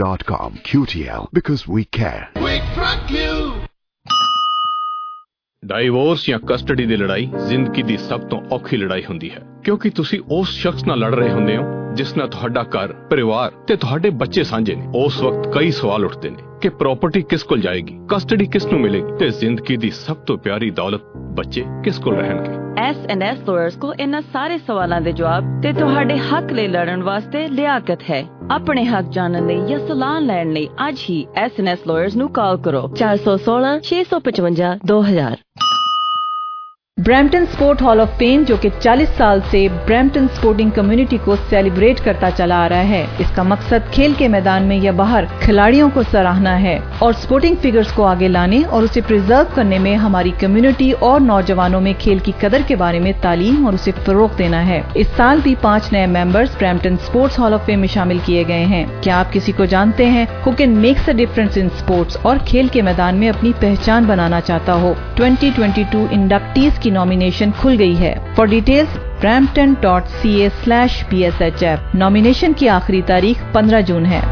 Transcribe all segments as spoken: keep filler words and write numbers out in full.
dot com. Q T L, because we care. Quick Truck You. Divorce ਜਾਂ custody ਦੀ ਲੜਾਈ ਜ਼ਿੰਦਗੀ ਦੀ ਸਭ ਤੋਂ ਔਖੀ ਲੜਾਈ ਹੁੰਦੀ ਹੈ, ਕਿਉਂਕਿ ਤੁਸੀਂ ਉਸ ਸ਼ਖਸ ਨਾਲ ਲੜ ਰਹੇ ਹੁੰਦੇ ਹੋ ਜਿਸ ਨਾਲ ਤੁਹਾਡਾ ਘਰ, ਪਰਿਵਾਰ ਤੇ ਤੁਹਾਡੇ ਬੱਚੇ ਸਾਂਝੇ ਨੇ। ਉਸ ਵਕਤ ਕਈ ਸਵਾਲ ਉੱਠਦੇ ਨੇ ਕਿ ਪ੍ਰਾਪਰਟੀ ਕਿਸ ਕੋਲ ਜਾਏਗੀ, ਕਸਟਡੀ ਕਿਸ ਨੂੰ ਮਿਲੇਗੀ ਤੇ ਜ਼ਿੰਦਗੀ ਦੀ ਸਭ ਤੋਂ ਪਿਆਰੀ ਦੌਲਤ ਬੱਚੇ ਕਿਸ ਕੋਲ ਰਹਿਣਗੇ। ਐਸ ਐਂਡ ਐਸ ਲਾਇਰਸ ਕੋਲ ਇਹਨਾਂ ਸਾਰੇ ਸਵਾਲਾਂ ਦੇ ਜਵਾਬ ਤੇ ਤੁਹਾਡੇ ਹੱਕ ਲਈ ਲੜਨ ਵਾਸਤੇ ਲਿਆਕਤ ਹੈ। ਆਪਣੇ ਹੱਕ ਜਾਣਨ ਲਈ ਜਾਂ ਸਲਾਹ ਲੈਣ ਲਈ ਅੱਜ ਹੀ ਐਸ ਐਂਡ ਐਸ ਲਾਇਰਸ ਨੂੰ ਕਾਲ ਕਰੋ ਚਾਰ ਸੌ ਸੋਲਾਂ ਛੇ ਸੌ ਪਚਵੰਜਾ ਦੋ ਹਜ਼ਾਰ। Brampton sport hall of fame जो कि चालीस साल से ब्रैम्पटन स्पोर्टिंग कम्युनिटी को सेलिब्रेट करता चला आ रहा है। इसका मकसद खेल के मैदान में या बाहर खिलाड़ियों को सराहना है और स्पोर्टिंग फिगर्स को आगे लाने और उसे प्रिजर्व करने में हमारी कम्युनिटी और नौजवानों में खेल की कदर के बारे में तालीम और उसे फरोग देना है। इस साल भी पाँच नए members Brampton sports hall of fame में शामिल किए गए हैं। क्या आप किसी को जानते हैं who can makes a difference in sports और खेल के मैदान में अपनी पहचान बनाना चाहता हो? ट्वेंटी ट्वेंटी टू इंडक्टीज की नॉमिनेशन खुल गई है। For details Brampton dot C A slash B S H F. Nomination की आखिरी तारीख पंद्रह जून है।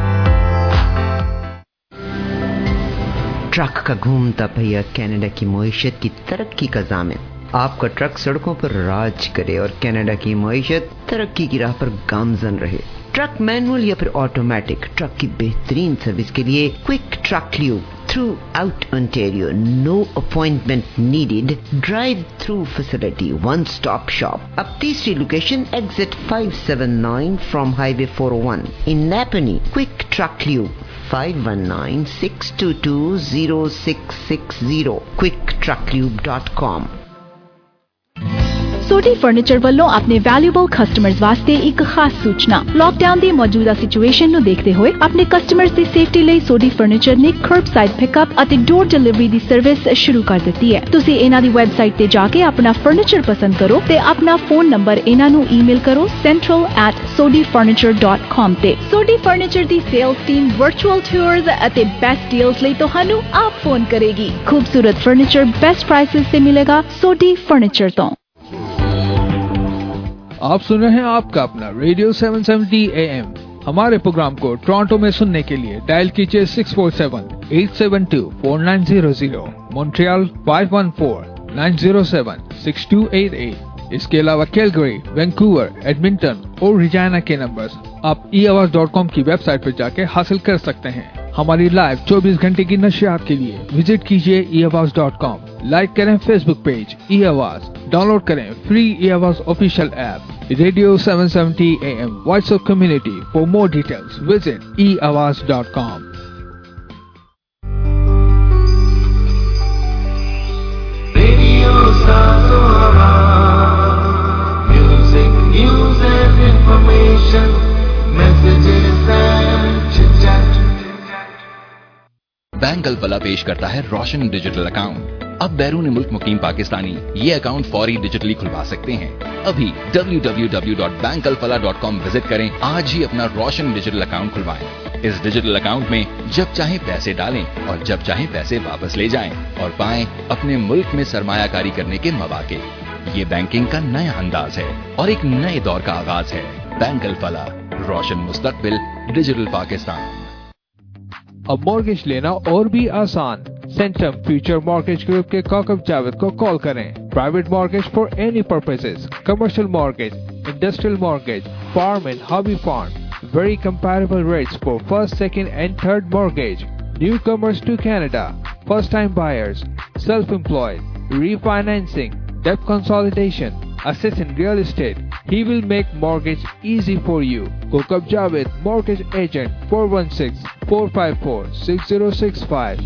ट्रक का घूमता पहिया कनाडा की मईशत की तरक्की का ज़ामिन। आपका ट्रक सड़कों पर राज करे और कनाडा की मईशत तरक्की की राह पर गामजन रहे। ट्रक मैनुअल या फिर ऑटोमेटिक, ट्रक की बेहतरीन सर्विस के लिए quick truck lube throughout Ontario. No appointment needed, drive through facility, one stop shop. अब तीसरी location exit five seven nine from highway four O one in Napanee. Quick truck lube five one nine six two two zero six six zero quick truck lube dot com. Sodhi furniture ਵੱਲੋਂ ਆਪਣੇ valuable customers ਵਾਸਤੇ ਇੱਕ ਖਾਸ ਸੂਚਨਾ। Lockdown ਦੀ ਮੌਜੂਦਾ situation ਨੂੰ ਦੇਖਦੇ ਹੋਏ ਆਪਣੇ ਕਸਟਮਰਸ ਦੀ ਸੇਫਟੀ ਲਈ ਸੋਡੀ ਫਰਨੀਚਰ ਨੇ ਕਰਬਸਾਈਡ ਪਿਕਅਪ ਅਤੇ ਡੋਰ ਡਿਲੀਵਰੀ ਦੀ ਸਰਵਿਸ ਸ਼ੁਰੂ ਕਰ ਦਿੱਤੀ ਹੈ। ਤੁਸੀਂ ਇਹਨਾਂ ਦੀ ਵੈਬਸਾਈਟ ਤੇ ਜਾ ਕੇ ਆਪਣਾ ਫਰਨੀਚਰ ਪਸੰਦ ਕਰੋ ਤੇ ਆਪਣਾ ਫੋਨ ਨੰਬਰ ਇਹਨਾਂ ਨੂੰ ਈਮੇਲ ਕਰੋ central at sodi furniture dot com ਤੇ। ਸੋਡੀ ਫਰਨੀਚਰ ਦੀ ਸੇਲਸ ਟੀਮ ਵਰਚੁਅਲ ਟੂਰਸ ਅਤੇ ਬੈਸਟ ਡੀਲਸ ਲਈ ਤੁਹਾਨੂੰ ਆਪ ਫੋਨ ਕਰੇਗੀ। ਖੂਬਸੂਰਤ ਫਰਨੀਚਰ ਬੈਸਟ ਪ੍ਰਾਈसेस ਤੇ ਮਿਲੇਗਾ ਸੋਡੀ ਫਰਨੀਚਰ ਤੋਂ। आप सुन रहे हैं आपका अपना radio seven seventy A M. हमारे प्रोग्राम को टोरंटो में सुनने के लिए डायल कीजिए six four seven eight seven two four nine zero zero, Montreal five one four nine zero seven six two eight eight. इसके अलावा कैलगरी, वैंकूवर, एडमिंटन और रिजाइना के नंबर्स आप ई आवाज डॉट कॉम की वेबसाइट पर जाके हासिल कर सकते हैं। हमारी लाइव चौबीस घंटे की नशियात के लिए विजिट कीजिए E Awaz dot com. Like करें Facebook page E Awaz, download करें free E Awaz official app radio seven seventy A M voice of community. For more details visit E Awaz dot com. Music, news and information, messages and chit-chat. Bank Alfalah पेश करता है रोशन digital account. अब बैरून मुल्क मुकीम पाकिस्तानी ये account फौरी digitally खुलवा सकते हैं। अभी W W W dot bank Alfalah dot com visit करें। आज ही अपना रोशन डिजिटल अकाउंट खुलवाएं। इस डिजिटल अकाउंट में जब चाहे पैसे डालें और जब चाहे पैसे वापस ले जाएं और पाएं अपने मुल्क में सरमायाकारी करने के मौके। ये बैंकिंग का नया अंदाज है और एक नए दौर का आगाज है। बैंक अल फलाह, रोशन मुस्तकबिल, डिजिटल पाकिस्तान। अब मॉर्गेज लेना और भी आसान। सेंटम फ्यूचर मॉर्गेज ग्रुप के काकब जावेद को कॉल करें। Private mortgage for any purposes, commercial mortgage, industrial mortgage, farm and hobby farm, very comparable rates for first, second and third mortgage. Newcomers to Canada, first time buyers, self-employed, refinancing, debt consolidation, assets in real estate. He will make mortgage easy for you. Hook up Javed, mortgage agent, four one six, four five four, six zero six five.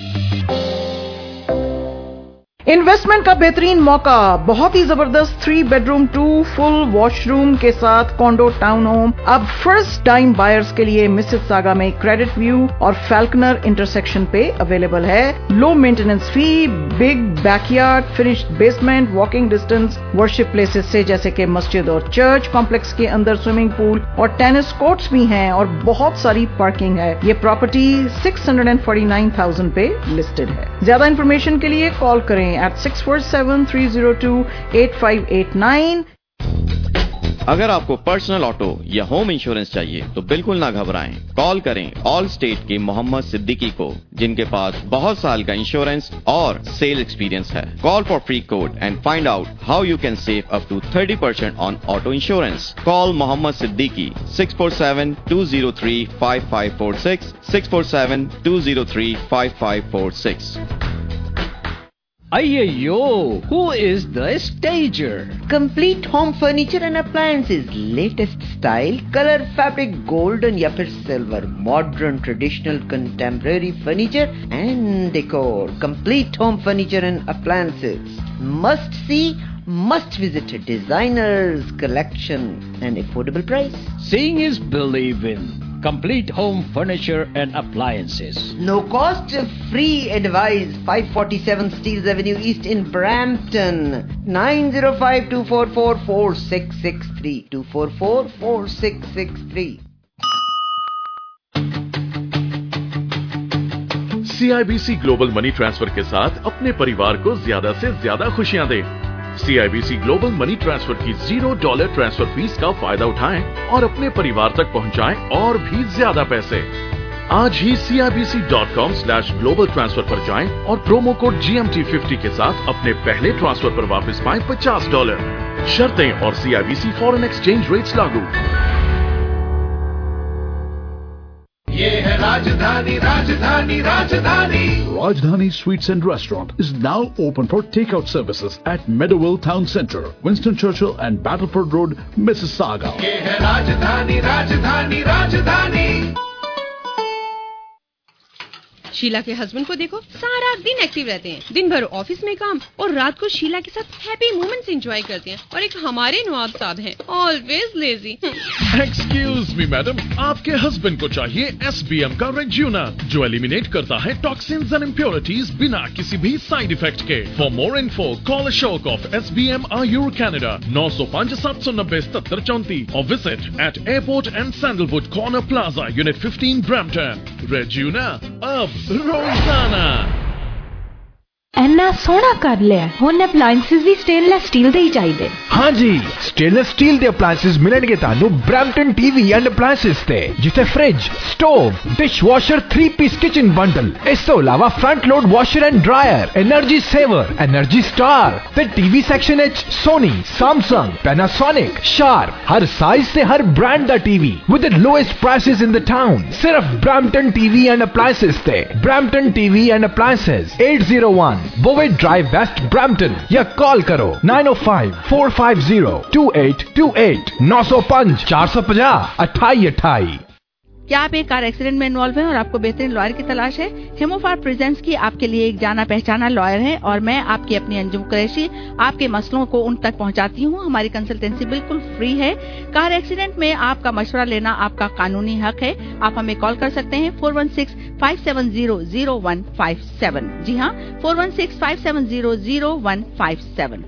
Investment का बेहतरीन मौका, बहुत ही जबरदस्त three bedroom two full washroom के साथ condo town home अब first time buyers के लिए मिसिसागा में क्रेडिट व्यू और फैल्कनर इंटरसेक्शन पे अवेलेबल है। Low maintenance fee, big backyard, finished basement, walking distance worship places से जैसे कि मस्जिद और चर्च। कॉम्प्लेक्स के अंदर स्विमिंग पूल और टेनिस कोर्ट्स भी हैं और बहुत सारी पार्किंग है। ये property six hundred forty nine thousand पे लिस्टेड है। ज्यादा इन्फॉर्मेशन के लिए कॉल करें at six four seven, three zero two, eight five eight nine. اگر آپ کو پرسنل آٹو یا ہوم انشورنس چاہیے تو بالکل نہ گھبرائیں. کال کریں آل اسٹیٹ کے محمد صدیقی کو جن کے پاس بہت سال کا انشورنس اور سیل ایکسپیرینس ہے. Call for free quote and find out how you can save up to thirty percent on auto insurance. Call Muhammad Siddiqui six four seven two zero three five five four six six four seven two zero three five five four six. Ayyo, who is the stager? Complete home furniture and appliances, latest style, color, fabric, golden या फिर silver, modern, traditional, contemporary furniture and decor. Complete home furniture and appliances. Must see, must visit designers collection and affordable price. Seeing is believing. Complete home furniture and appliances. No cost, free advice. five forty-seven Steeles Avenue East in Brampton. nine zero five two four four four six six three. two four four four six six three. C I B C global money transfer کے ساتھ اپنے پریوار کو زیادہ سے زیادہ خوشیاں دیں. C I B C global money transfer کی زیرو ڈالر ٹرانسفر فیس کا فائدہ اٹھائیں اور اپنے پریوار تک پہنچائیں اور بھی زیادہ پیسے. آج ہی C I B C dot com slash global transfer پر جائیں اور promo code G M T fifty کے ساتھ اپنے پہلے ٹرانسفر پر واپس پائیں پچاس ڈالر. شرطیں اور C I B C foreign exchange rates لاگو. یہ ہے راجدھانی راجدھانی راجدھانی. Rajdhani Sweets and Restaurant is now open for takeout services at Meadowville Town Center, Winston Churchill and Battleford Road, Mississauga. یہ ہے راجدھانی راجدھانی راجدھانی. شیلا کے ہسبینڈ کو دیکھو, سارا دن ایکٹیو رہتے ہیں, دن بھر آفس میں کام اور رات کو شیلا کے ساتھ ہیپی مومنٹس انجوائے کرتے ہیں. اور ایک ہمارے نواب صاحب ہیں, always lazy. Excuse me madam, آپ کے ہسبینڈ کو چاہیے ایس بی ایم کا ریجیونا جو ایلیمینیٹ کرتا ہے ٹاکسنز اینڈ امپیورٹیز بنا کسی بھی سائیڈ افیکٹ کے. For more info call Ashok of S B M Ayur Canada نو سو پانچ سات سو نبے ستر چونتیس اور visit at airport and sandalwood corner plaza unit fifteen Brampton. ریجیونا اب روزانہ. اینا سونا کر لیا ہن اپلائنسز بھی سٹینلیس سٹیل دے ہی چاہیے. ہاں جی, سٹینلیس سٹیل دے اپلائنسز ملن گے تانوں Brampton T V and appliances تے, جتھے fridge, stove, dishwasher, three piece kitchen bundle, اس تو علاوہ front load washer and dryer, energy saver, energy star تے ٹی وی سیکشن اچ سونی, سیمسنگ, پیناسونک, شارپ, ہر سائز تے ہر برانڈ دا T V with the lowest prices in the town. صرف Brampton T V and appliances تے. Brampton T V and appliances eight zero one Bowit Drive West Brampton یا کال کرو nine oh five four five zero two eight two eight nine oh five four five zero eight eight eight. کیا آپ ایک car accident میں involve ہیں اور آپ کو بہترین لائر کی تلاش ہے؟ ہیموفار پریزنٹس کی آپ کے لیے ایک جانا پہچانا لائر ہے اور میں آپ کی اپنی انجم قریشی آپ کے مسئلوں کو ان تک پہنچاتی ہوں. ہماری کنسلٹنسی بالکل فری ہے. کار ایکسیڈنٹ میں آپ کا مشورہ لینا آپ کا قانونی حق ہے. آپ ہمیں کال کر سکتے ہیں four one six five seven zero zero one five seven. جی ہاں, four one six five seven zero zero one five seven.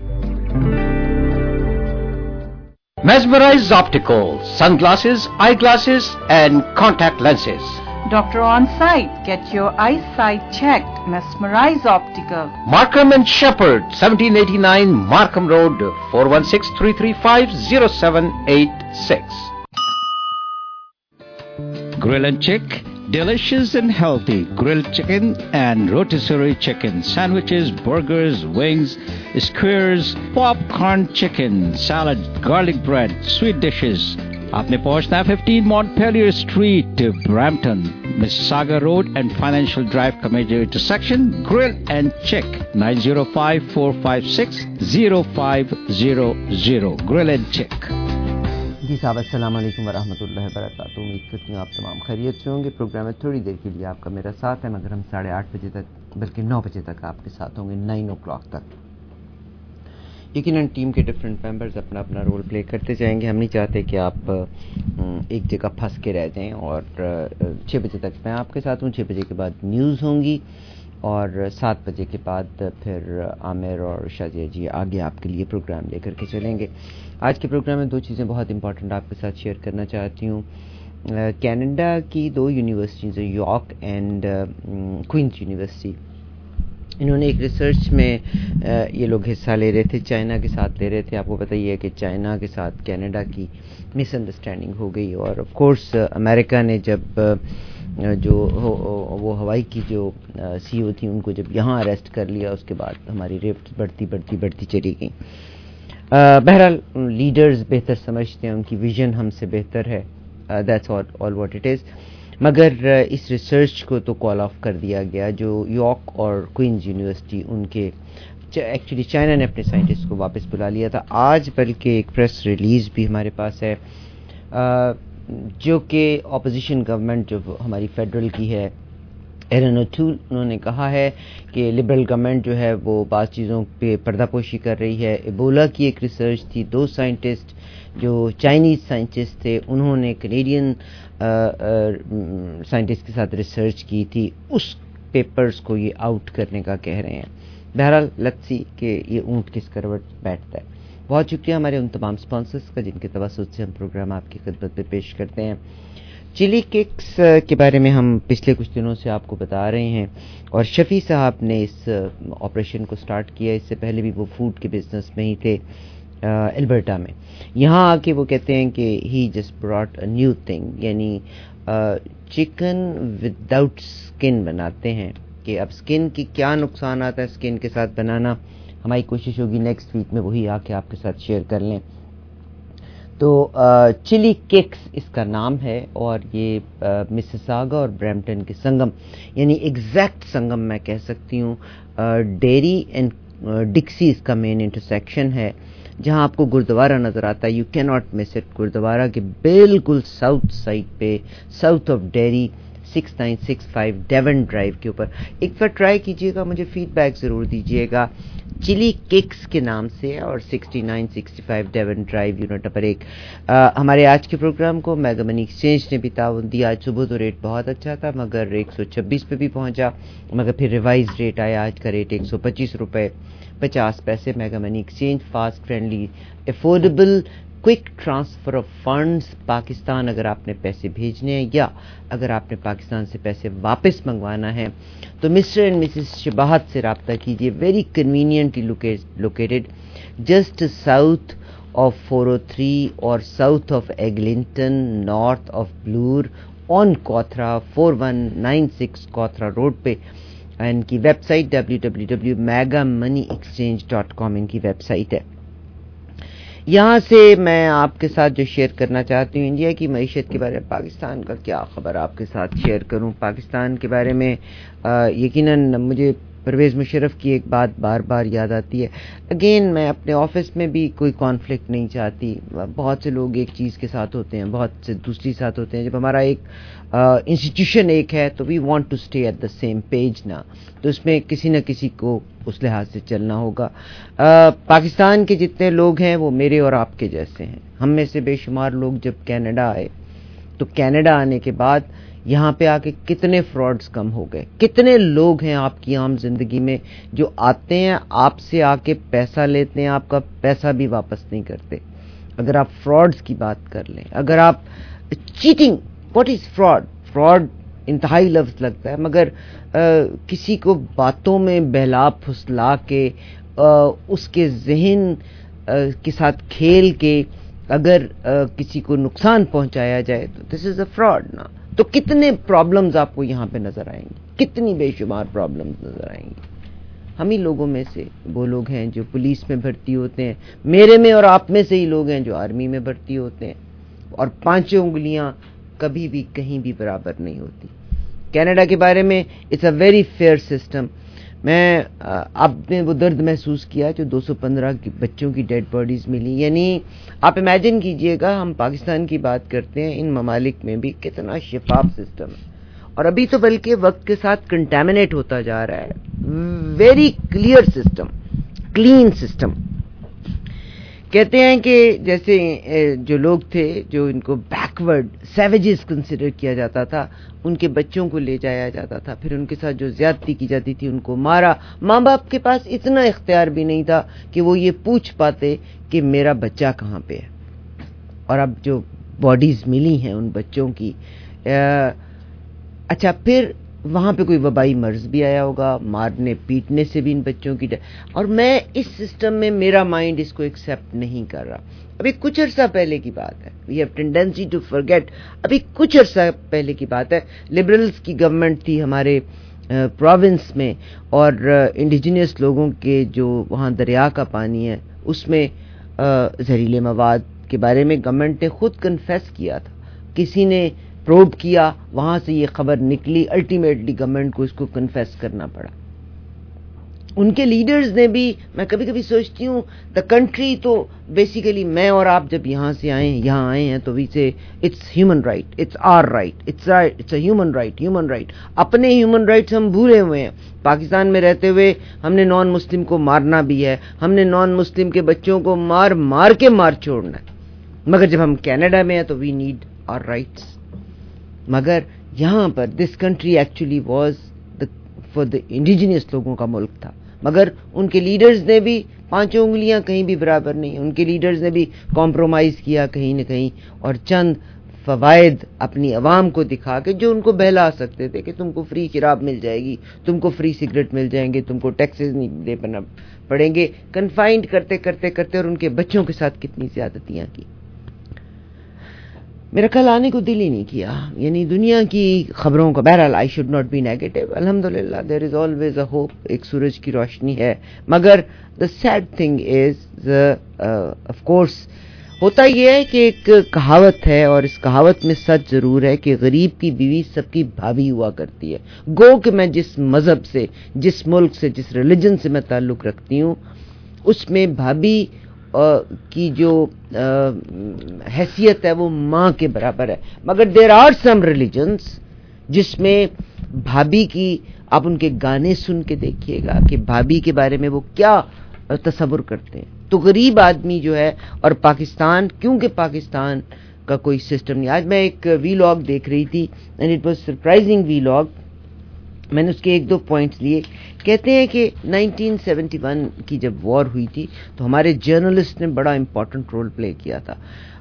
Mesmerize Optical, sunglasses, eyeglasses and contact lenses. Doctor on site. Get your eyesight checked. Mesmerize Optical. Markham and Shepherd, seventeen eighty-nine Markham Road, four one six three three five zero seven eight six. Grill and Chick, delicious and healthy grilled chicken and rotisserie chicken, sandwiches, burgers, wings, skewers, popcorn chicken, salad, garlic bread, sweet dishes. آپ نے پہنچنا ہے fifteen Montpelier Street, Brampton, Mississauga Road and Financial Drive کا major intersection. Grill and Chick nine zero five four five six zero five zero zero. Grill and Chick. جی صاحب, السلام علیکم ورحمۃ اللہ وبرکاتہ. امید کرتی ہوں آپ تمام خیریت سے ہوں گے. پروگرام میں تھوڑی دیر کے لیے آپ کا میرا ساتھ ہے, مگر ہم ساڑھے آٹھ بجے تک بلکہ نو بجے تک آپ کے ساتھ ہوں گے, نائن او کلاک تک. یقیناً ٹیم کے ڈفرینٹ ممبرز اپنا اپنا رول پلے کرتے جائیں گے. ہم نہیں چاہتے کہ آپ ایک جگہ پھنس کے رہ جائیں. اور چھ بجے تک میں آپ کے ساتھ ہوں. چھ بجے کے بعد نیوز ہوں گی اور سات بجے کے بعد پھر عامر اور شاذیہ جی آگے آپ کے لیے پروگرام لے کر کے چلیں گے. آج کے پروگرام میں دو چیزیں بہت امپورٹنٹ آپ کے ساتھ شیئر کرنا چاہتی ہوں. کینیڈا کی دو یونیورسٹیز ہیں, یارک اینڈ کوئنز یونیورسٹی. انہوں نے ایک ریسرچ میں یہ لوگ حصہ لے رہے تھے، چائنا کے ساتھ لے رہے تھے. آپ کو پتہ ہی ہے کہ چائنا کے ساتھ کینیڈا کی مس انڈرسٹینڈنگ ہو گئی، اور آف کورس امریکہ نے جب جو وہ ہوائی کی جو سی او تھی ان کو جب یہاں اریسٹ کر لیا، اس کے بعد ہماری ریفٹ بڑھتی بڑھتی بڑھتی چلی گئیں. بہرحال لیڈرز بہتر سمجھتے ہیں، ان کی ویژن ہم سے بہتر ہے، that's all what it is. مگر اس ریسرچ کو تو کال آف کر دیا گیا جو یارک اور کوئنز یونیورسٹی ان کے، ایکچولی چائنا نے اپنے سائنٹسٹ کو واپس بلا لیا تھا. آج بلکہ ایک پریس ریلیز بھی ہمارے پاس ہے جو کہ اپوزیشن گورنمنٹ جو ہماری فیڈرل کی ہے، ایرن اوٹول، انہوں نے کہا ہے کہ لبرل گورنمنٹ جو ہے وہ بعض چیزوں پہ پردہ پوشی کر رہی ہے. ایبولا کی ایک ریسرچ تھی، دو سائنٹسٹ جو چائنیز سائنٹسٹ تھے انہوں نے کینیڈین سائنٹسٹ کے ساتھ ریسرچ کی تھی، اس پیپرز کو یہ آؤٹ کرنے کا کہہ رہے ہیں. بہرحال لیٹس سی کہ یہ اونٹ کس کروٹ بیٹھتا ہے. بہت شکریہ ہمارے ان تمام سپانسرز کا جن کے توسط سے ہم پروگرام آپ کی خدمت میں پیش کرتے ہیں. چلی کیکس کے بارے میں ہم پچھلے کچھ دنوں سے آپ کو بتا رہے ہیں، اور شفیع صاحب نے اس آپریشن کو سٹارٹ کیا. اس سے پہلے بھی وہ فوڈ کے بزنس میں ہی تھے البرٹا میں. یہاں آ کے وہ کہتے ہیں کہ he just brought a new thing, یعنی چکن وداؤٹ سکن بناتے ہیں. کہ اب سکن کی کیا نقصان آتا ہے سکن کے ساتھ بنانا، ہماری کوشش ہوگی نیکسٹ ویک میں وہی آ کے آپ کے ساتھ شیئر کر لیں. تو چلی کیکس اس کا نام ہے، اور یہ مسیساگا اور برمپٹن کے سنگم، یعنی ایگزیکٹ سنگم میں کہہ سکتی ہوں. ڈیری اینڈ ڈکسی اس کا مین انٹرسیکشن ہے، جہاں آپ کو گردوارہ نظر آتا ہے. یو کی ناٹ مس اٹ. گردوارہ کے بالکل ساؤتھ سائڈ پہ، south of Derry, six nine six five Devon drive کے اوپر. ایک بار ٹرائی کیجیے گا، مجھے فیڈ بیک ضرور دیجیے گا. چلی کیکس کے نام سے، اور sixty nine sixty five Devon drive unit number ایک. ہمارے آج کے پروگرام کو میگا منی ایکسچینج نے بھی تعاون دیا. آج صبح تو ریٹ بہت اچھا تھا، مگر ایک سو چھبیس پہ بھی پہنچا، مگر پھر ریوائز ریٹ آیا. آج کا ریٹ ایک سو پچیس روپے پچاس پیسے. Mega money exchange, fast, friendly, affordable, quick transfer of funds. Pakistan اگر آپ نے پیسے بھیجنے ہیں یا اگر آپ نے پاکستان سے پیسے واپس منگوانا ہے تو مسٹر اینڈ مسز شباہت سے رابطہ کیجیے. Very conveniently located just south of four O three اور south of Eglinton, north of Bloor, on Cawthra, four one nine six Cawthra road پہ. ان کی website W W W dot mega money exchange dot com ان کی web site ہے. یہاں سے میں آپ کے ساتھ جو شیئر کرنا چاہتی ہوں انڈیا کی معیشت کے بارے میں. پاکستان کا کیا خبر آپ کے ساتھ شیئر کروں. پاکستان کے بارے میں یقیناً مجھے پرویز مشرف کی ایک بات بار بار یاد آتی ہے. اگین میں اپنے آفس میں بھی کوئی کانفلکٹ نہیں چاہتی. بہت سے لوگ ایک چیز کے ساتھ ہوتے ہیں، بہت سے دوسری ساتھ ہوتے ہیں. جب ہمارا ایک انسٹیٹیوشن ایک ہے تو we want to stay at the same page نا، تو اس میں کسی نہ کسی کو اس لحاظ سے چلنا ہوگا. پاکستان کے جتنے لوگ ہیں وہ میرے اور آپ کے جیسے ہیں. ہم میں سے بے شمار لوگ جب کینیڈا آئے تو کینیڈا آنے کے بعد یہاں پہ آ کے کتنے فراڈز کم ہو گئے. کتنے لوگ ہیں آپ کی عام زندگی میں جو آتے ہیں، آپ سے آ کے پیسہ لیتے ہیں، آپ کا پیسہ بھی واپس نہیں کرتے. اگر آپ فراڈز کی بات کر لیں، اگر آپ cheating, what is fraud? Fraud انتہائی لفظ لگتا ہے، مگر آ, کسی کو باتوں میں بہلا پھسلا کے آ, اس کے ذہن آ, کے ساتھ کھیل کے اگر آ, کسی کو نقصان پہنچایا جائے تو دس از اے فراڈ نا. تو کتنے پرابلمز آپ کو یہاں پہ نظر آئیں گی، کتنی بے شمار پرابلمز نظر آئیں گی. ہم ہی لوگوں میں سے وہ لوگ ہیں جو پولیس میں بھرتی ہوتے ہیں، میرے میں اور آپ میں سے ہی لوگ ہیں جو آرمی میں بھرتی ہوتے ہیں، اور پانچوں انگلیاں کبھی بھی کہیں بھی برابر نہیں ہوتی. کینیڈا کے بارے میں it's a very fair system. میں اب نے وہ درد محسوس کیا جو دو سو پندرہ بچوں کی ڈیڈ باڈیز ملی. یعنی آپ امیجن کیجئے گا، ہم پاکستان کی بات کرتے ہیں، ان ممالک میں بھی کتنا شفاف سسٹم ہے، اور ابھی تو بلکہ وقت کے ساتھ کنٹامنیٹ ہوتا جا رہا ہے. Very clear system, clean system. کہتے ہیں کہ جیسے جو لوگ تھے جو ان کو بیکورڈ سیویجز کنسیڈر کیا جاتا تھا، ان کے بچوں کو لے جایا جاتا تھا، پھر ان کے ساتھ جو زیادتی کی جاتی تھی ان کو مارا. ماں باپ کے پاس اتنا اختیار بھی نہیں تھا کہ وہ یہ پوچھ پاتے کہ میرا بچہ کہاں پہ ہے. اور اب جو باڈیز ملی ہیں ان بچوں کی، اچھا پھر وہاں پہ کوئی وبائی مرض بھی آیا ہوگا, مارنے پیٹنے سے بھی ان بچوں کی, اور میں اس سسٹم میں میرا مائنڈ اس کو ایکسیپٹ نہیں کر رہا. ابھی کچھ عرصہ پہلے کی بات ہے, we have tendency to forget, ابھی کچھ عرصہ پہلے کی بات ہے, لبرلز کی گورنمنٹ تھی ہمارے پروونس میں, اور انڈیجینس لوگوں کے جو وہاں دریا کا پانی ہے اس میں زہریلے مواد کے بارے میں گورنمنٹ نے خود کنفیس کیا تھا, کسی نے پروب کیا, وہاں سے یہ خبر نکلی, الٹیمیٹلی گورنمنٹ کو اس کو کنفیس کرنا پڑا. ان کے لیڈرز نے بھی, میں کبھی کبھی سوچتی ہوں دا کنٹری تو بیسیکلی میں اور آپ جب یہاں سے آئے ہیں یہاں آئے ہیں تو we say it's human right, it's our right, it's it's a human right, human right. اپنے ہیومن رائٹس ہم بھولے ہوئے ہیں. پاکستان میں رہتے ہوئے ہم نے نان مسلم کو مارنا بھی ہے, ہم نے نان مسلم کے بچوں کو مار مار کے مار چھوڑنا ہے, مگر جب ہم کینیڈا میں ہیں تو وی نیڈ آر رائٹس. مگر یہاں پر this country actually was for the indigenous لوگوں کا ملک تھا, مگر ان کے لیڈرز نے بھی پانچوں انگلیاں کہیں بھی برابر نہیں, ان کے لیڈرز نے بھی کمپرومائز کیا کہیں نہ کہیں, اور چند فوائد اپنی عوام کو دکھا کے جو ان کو بہلا سکتے تھے کہ تم کو فری شراب مل جائے گی, تم کو فری سگریٹ مل جائیں گے, تم کو ٹیکسز نہیں دے پڑیں گے, کنفائنڈ کرتے کرتے کرتے اور ان کے بچوں کے ساتھ کتنی زیادتیاں کی. میرا کل آنے کو دل ہی نہیں کیا, یعنی دنیا کی خبروں کا. بہرحال I should not be negative, الحمدللہ there is always a hope, ایک سورج کی روشنی ہے. مگر the sad thing is of course ہوتا یہ ہے کہ ایک کہاوت ہے, اور اس کہاوت میں سچ ضرور ہے کہ غریب کی بیوی سب کی بھابھی ہوا کرتی ہے. گو کہ میں جس مذہب سے, جس ملک سے, جس ریلیجن سے میں تعلق رکھتی ہوں, اس میں بھابھی کی جو حیثیت ہے وہ ماں کے برابر ہے. مگر دیر آر سم ریلیجنس جس میں بھابھی کی, آپ ان کے گانے سن کے دیکھیے گا کہ بھابھی کے بارے میں وہ کیا تصور کرتے ہیں. تو غریب آدمی جو ہے, اور پاکستان, کیونکہ پاکستان کا کوئی سسٹم نہیں. آج میں ایک وی لاگ دیکھ رہی تھی and it was surprising vlog, میں نے اس کے ایک دو پوائنٹس لیے. کہتے ہیں کہ نائنٹین سیونٹی ون کی جب وار ہوئی تھی تو ہمارے جرنلسٹ نے بڑا امپورٹنٹ رول پلے کیا تھا.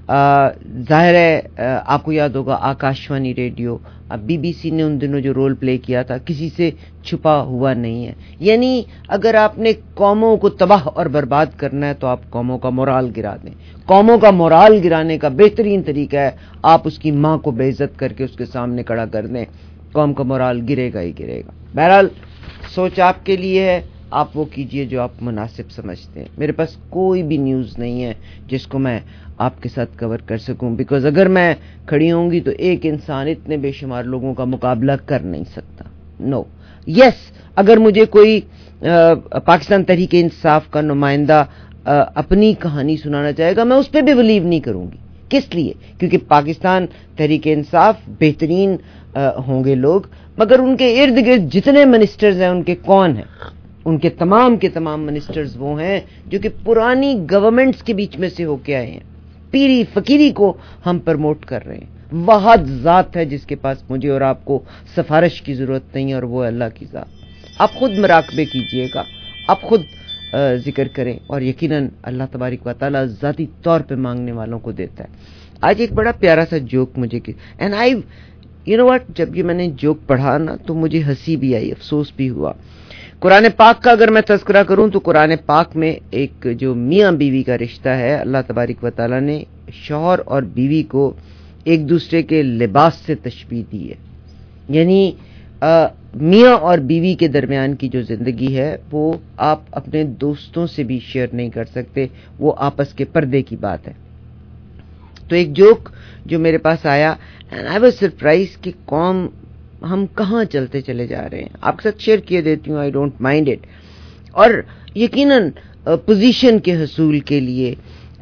ظاہر ہے آپ کو یاد ہوگا Akashvani radio, B B C نے ان دنوں جو رول پلے کیا تھا کسی سے چھپا ہوا نہیں ہے. یعنی اگر آپ نے قوموں کو تباہ اور برباد کرنا ہے تو آپ قوموں کا مورال گرا دیں. قوموں کا مورال گرانے کا بہترین طریقہ ہے آپ اس کی ماں کو بے عزت کر کے اس کے سامنے کھڑا کر دیں, قوم کا مورال گرے گا ہی گرے گا. بہرحال سوچ آپ کے لیے ہے, آپ وہ کیجئے جو آپ مناسب سمجھتے ہیں. میرے پاس کوئی بھی نیوز نہیں ہے جس کو میں آپ کے ساتھ کور کر سکوں, بیکاز اگر میں کھڑی ہوں گی تو ایک انسان اتنے بے شمار لوگوں کا مقابلہ کر نہیں سکتا. نو یس, اگر مجھے کوئی پاکستان تحریک انصاف کا نمائندہ اپنی کہانی سنانا چاہے گا میں اس پہ بھی بلیو نہیں کروں گی. کس لیے؟ کیونکہ پاکستان تحریک انصاف بہترین ہوں گے لوگ, مگر ان کے ارد گرد جتنے منسٹرز ہیں ان کے کون ہیں؟ ان کے تمام کے تمام منسٹرز وہ ہیں جو کہ پرانی گورنمنٹس کے بیچ میں سے ہو کے آئے ہیں. پیری فقیری کو ہم پروموٹ کر رہے ہیں. واحد ذات ہے جس کے پاس مجھے اور آپ کو سفارش کی ضرورت نہیں ہے, اور وہ اللہ کی ذات. آپ خود مراقبے کیجئے گا, آپ خود ذکر کریں, اور یقیناً اللہ تبارک و تعالیٰ ذاتی طور پہ مانگنے والوں کو دیتا ہے. آج ایک بڑا پیارا سا جوک مجھے, and I you know what, جب یہ میں نے جوک پڑھا نا تو مجھے ہنسی بھی آئی, افسوس بھی ہوا. قرآن پاک کا اگر میں تذکرہ کروں تو قرآن پاک میں ایک جو میاں بیوی کا رشتہ ہے, اللہ تبارک و تعالیٰ نے شوہر اور بیوی کو ایک دوسرے کے لباس سے تشبیہ دی ہے. یعنی آ, میاں اور بیوی کے درمیان کی جو زندگی ہے وہ آپ اپنے دوستوں سے بھی شیئر نہیں کر سکتے, وہ آپس کے پردے کی بات ہے. تو ایک جوک جو میرے پاس آیا, اینڈ آئی واز سرپرائز کہ قوم ہم کہاں چلتے چلے جا رہے ہیں. آپ کے ساتھ شیئر کیے دیتی ہوں, آئی ڈونٹ مائنڈ اٹ. اور یقیناً پوزیشن کے حصول کے لیے,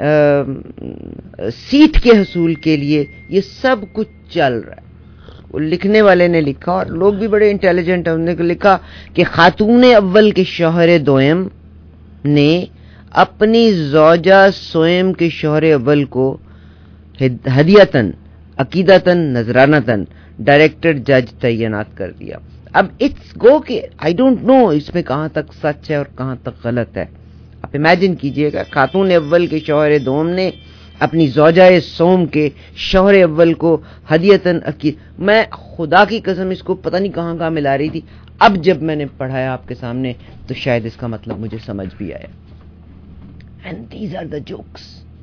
سیٹ کے حصول کے لیے یہ سب کچھ چل رہا ہے. وہ لکھنے والے نے لکھا, اور لوگ بھی بڑے انٹیلیجنٹ ہیں, انہوں نے لکھا کہ خاتون اول کے شوہر دوئم نے اپنی زوجہ سوئم کے شوہر اول کو ہدیتاً عقیدتاً نذرانتاً ڈائریکٹر جج تعینات کر دیا. اب اٹس گو کہ آئی ڈونٹ نو اس میں کہاں تک سچ ہے اور کہاں تک غلط ہے. آپ امیجن کیجئے گا, خاتون اول کے شوہر دوم نے اپنی زوجہ سوم کے شوہر اول کو ہدیتاً عقید. میں خدا کی قسم اس کو پتہ نہیں کہاں کہاں ملا رہی تھی, اب جب میں نے پڑھایا آپ کے سامنے تو شاید اس کا مطلب مجھے سمجھ بھی آیا. And these are the jokes.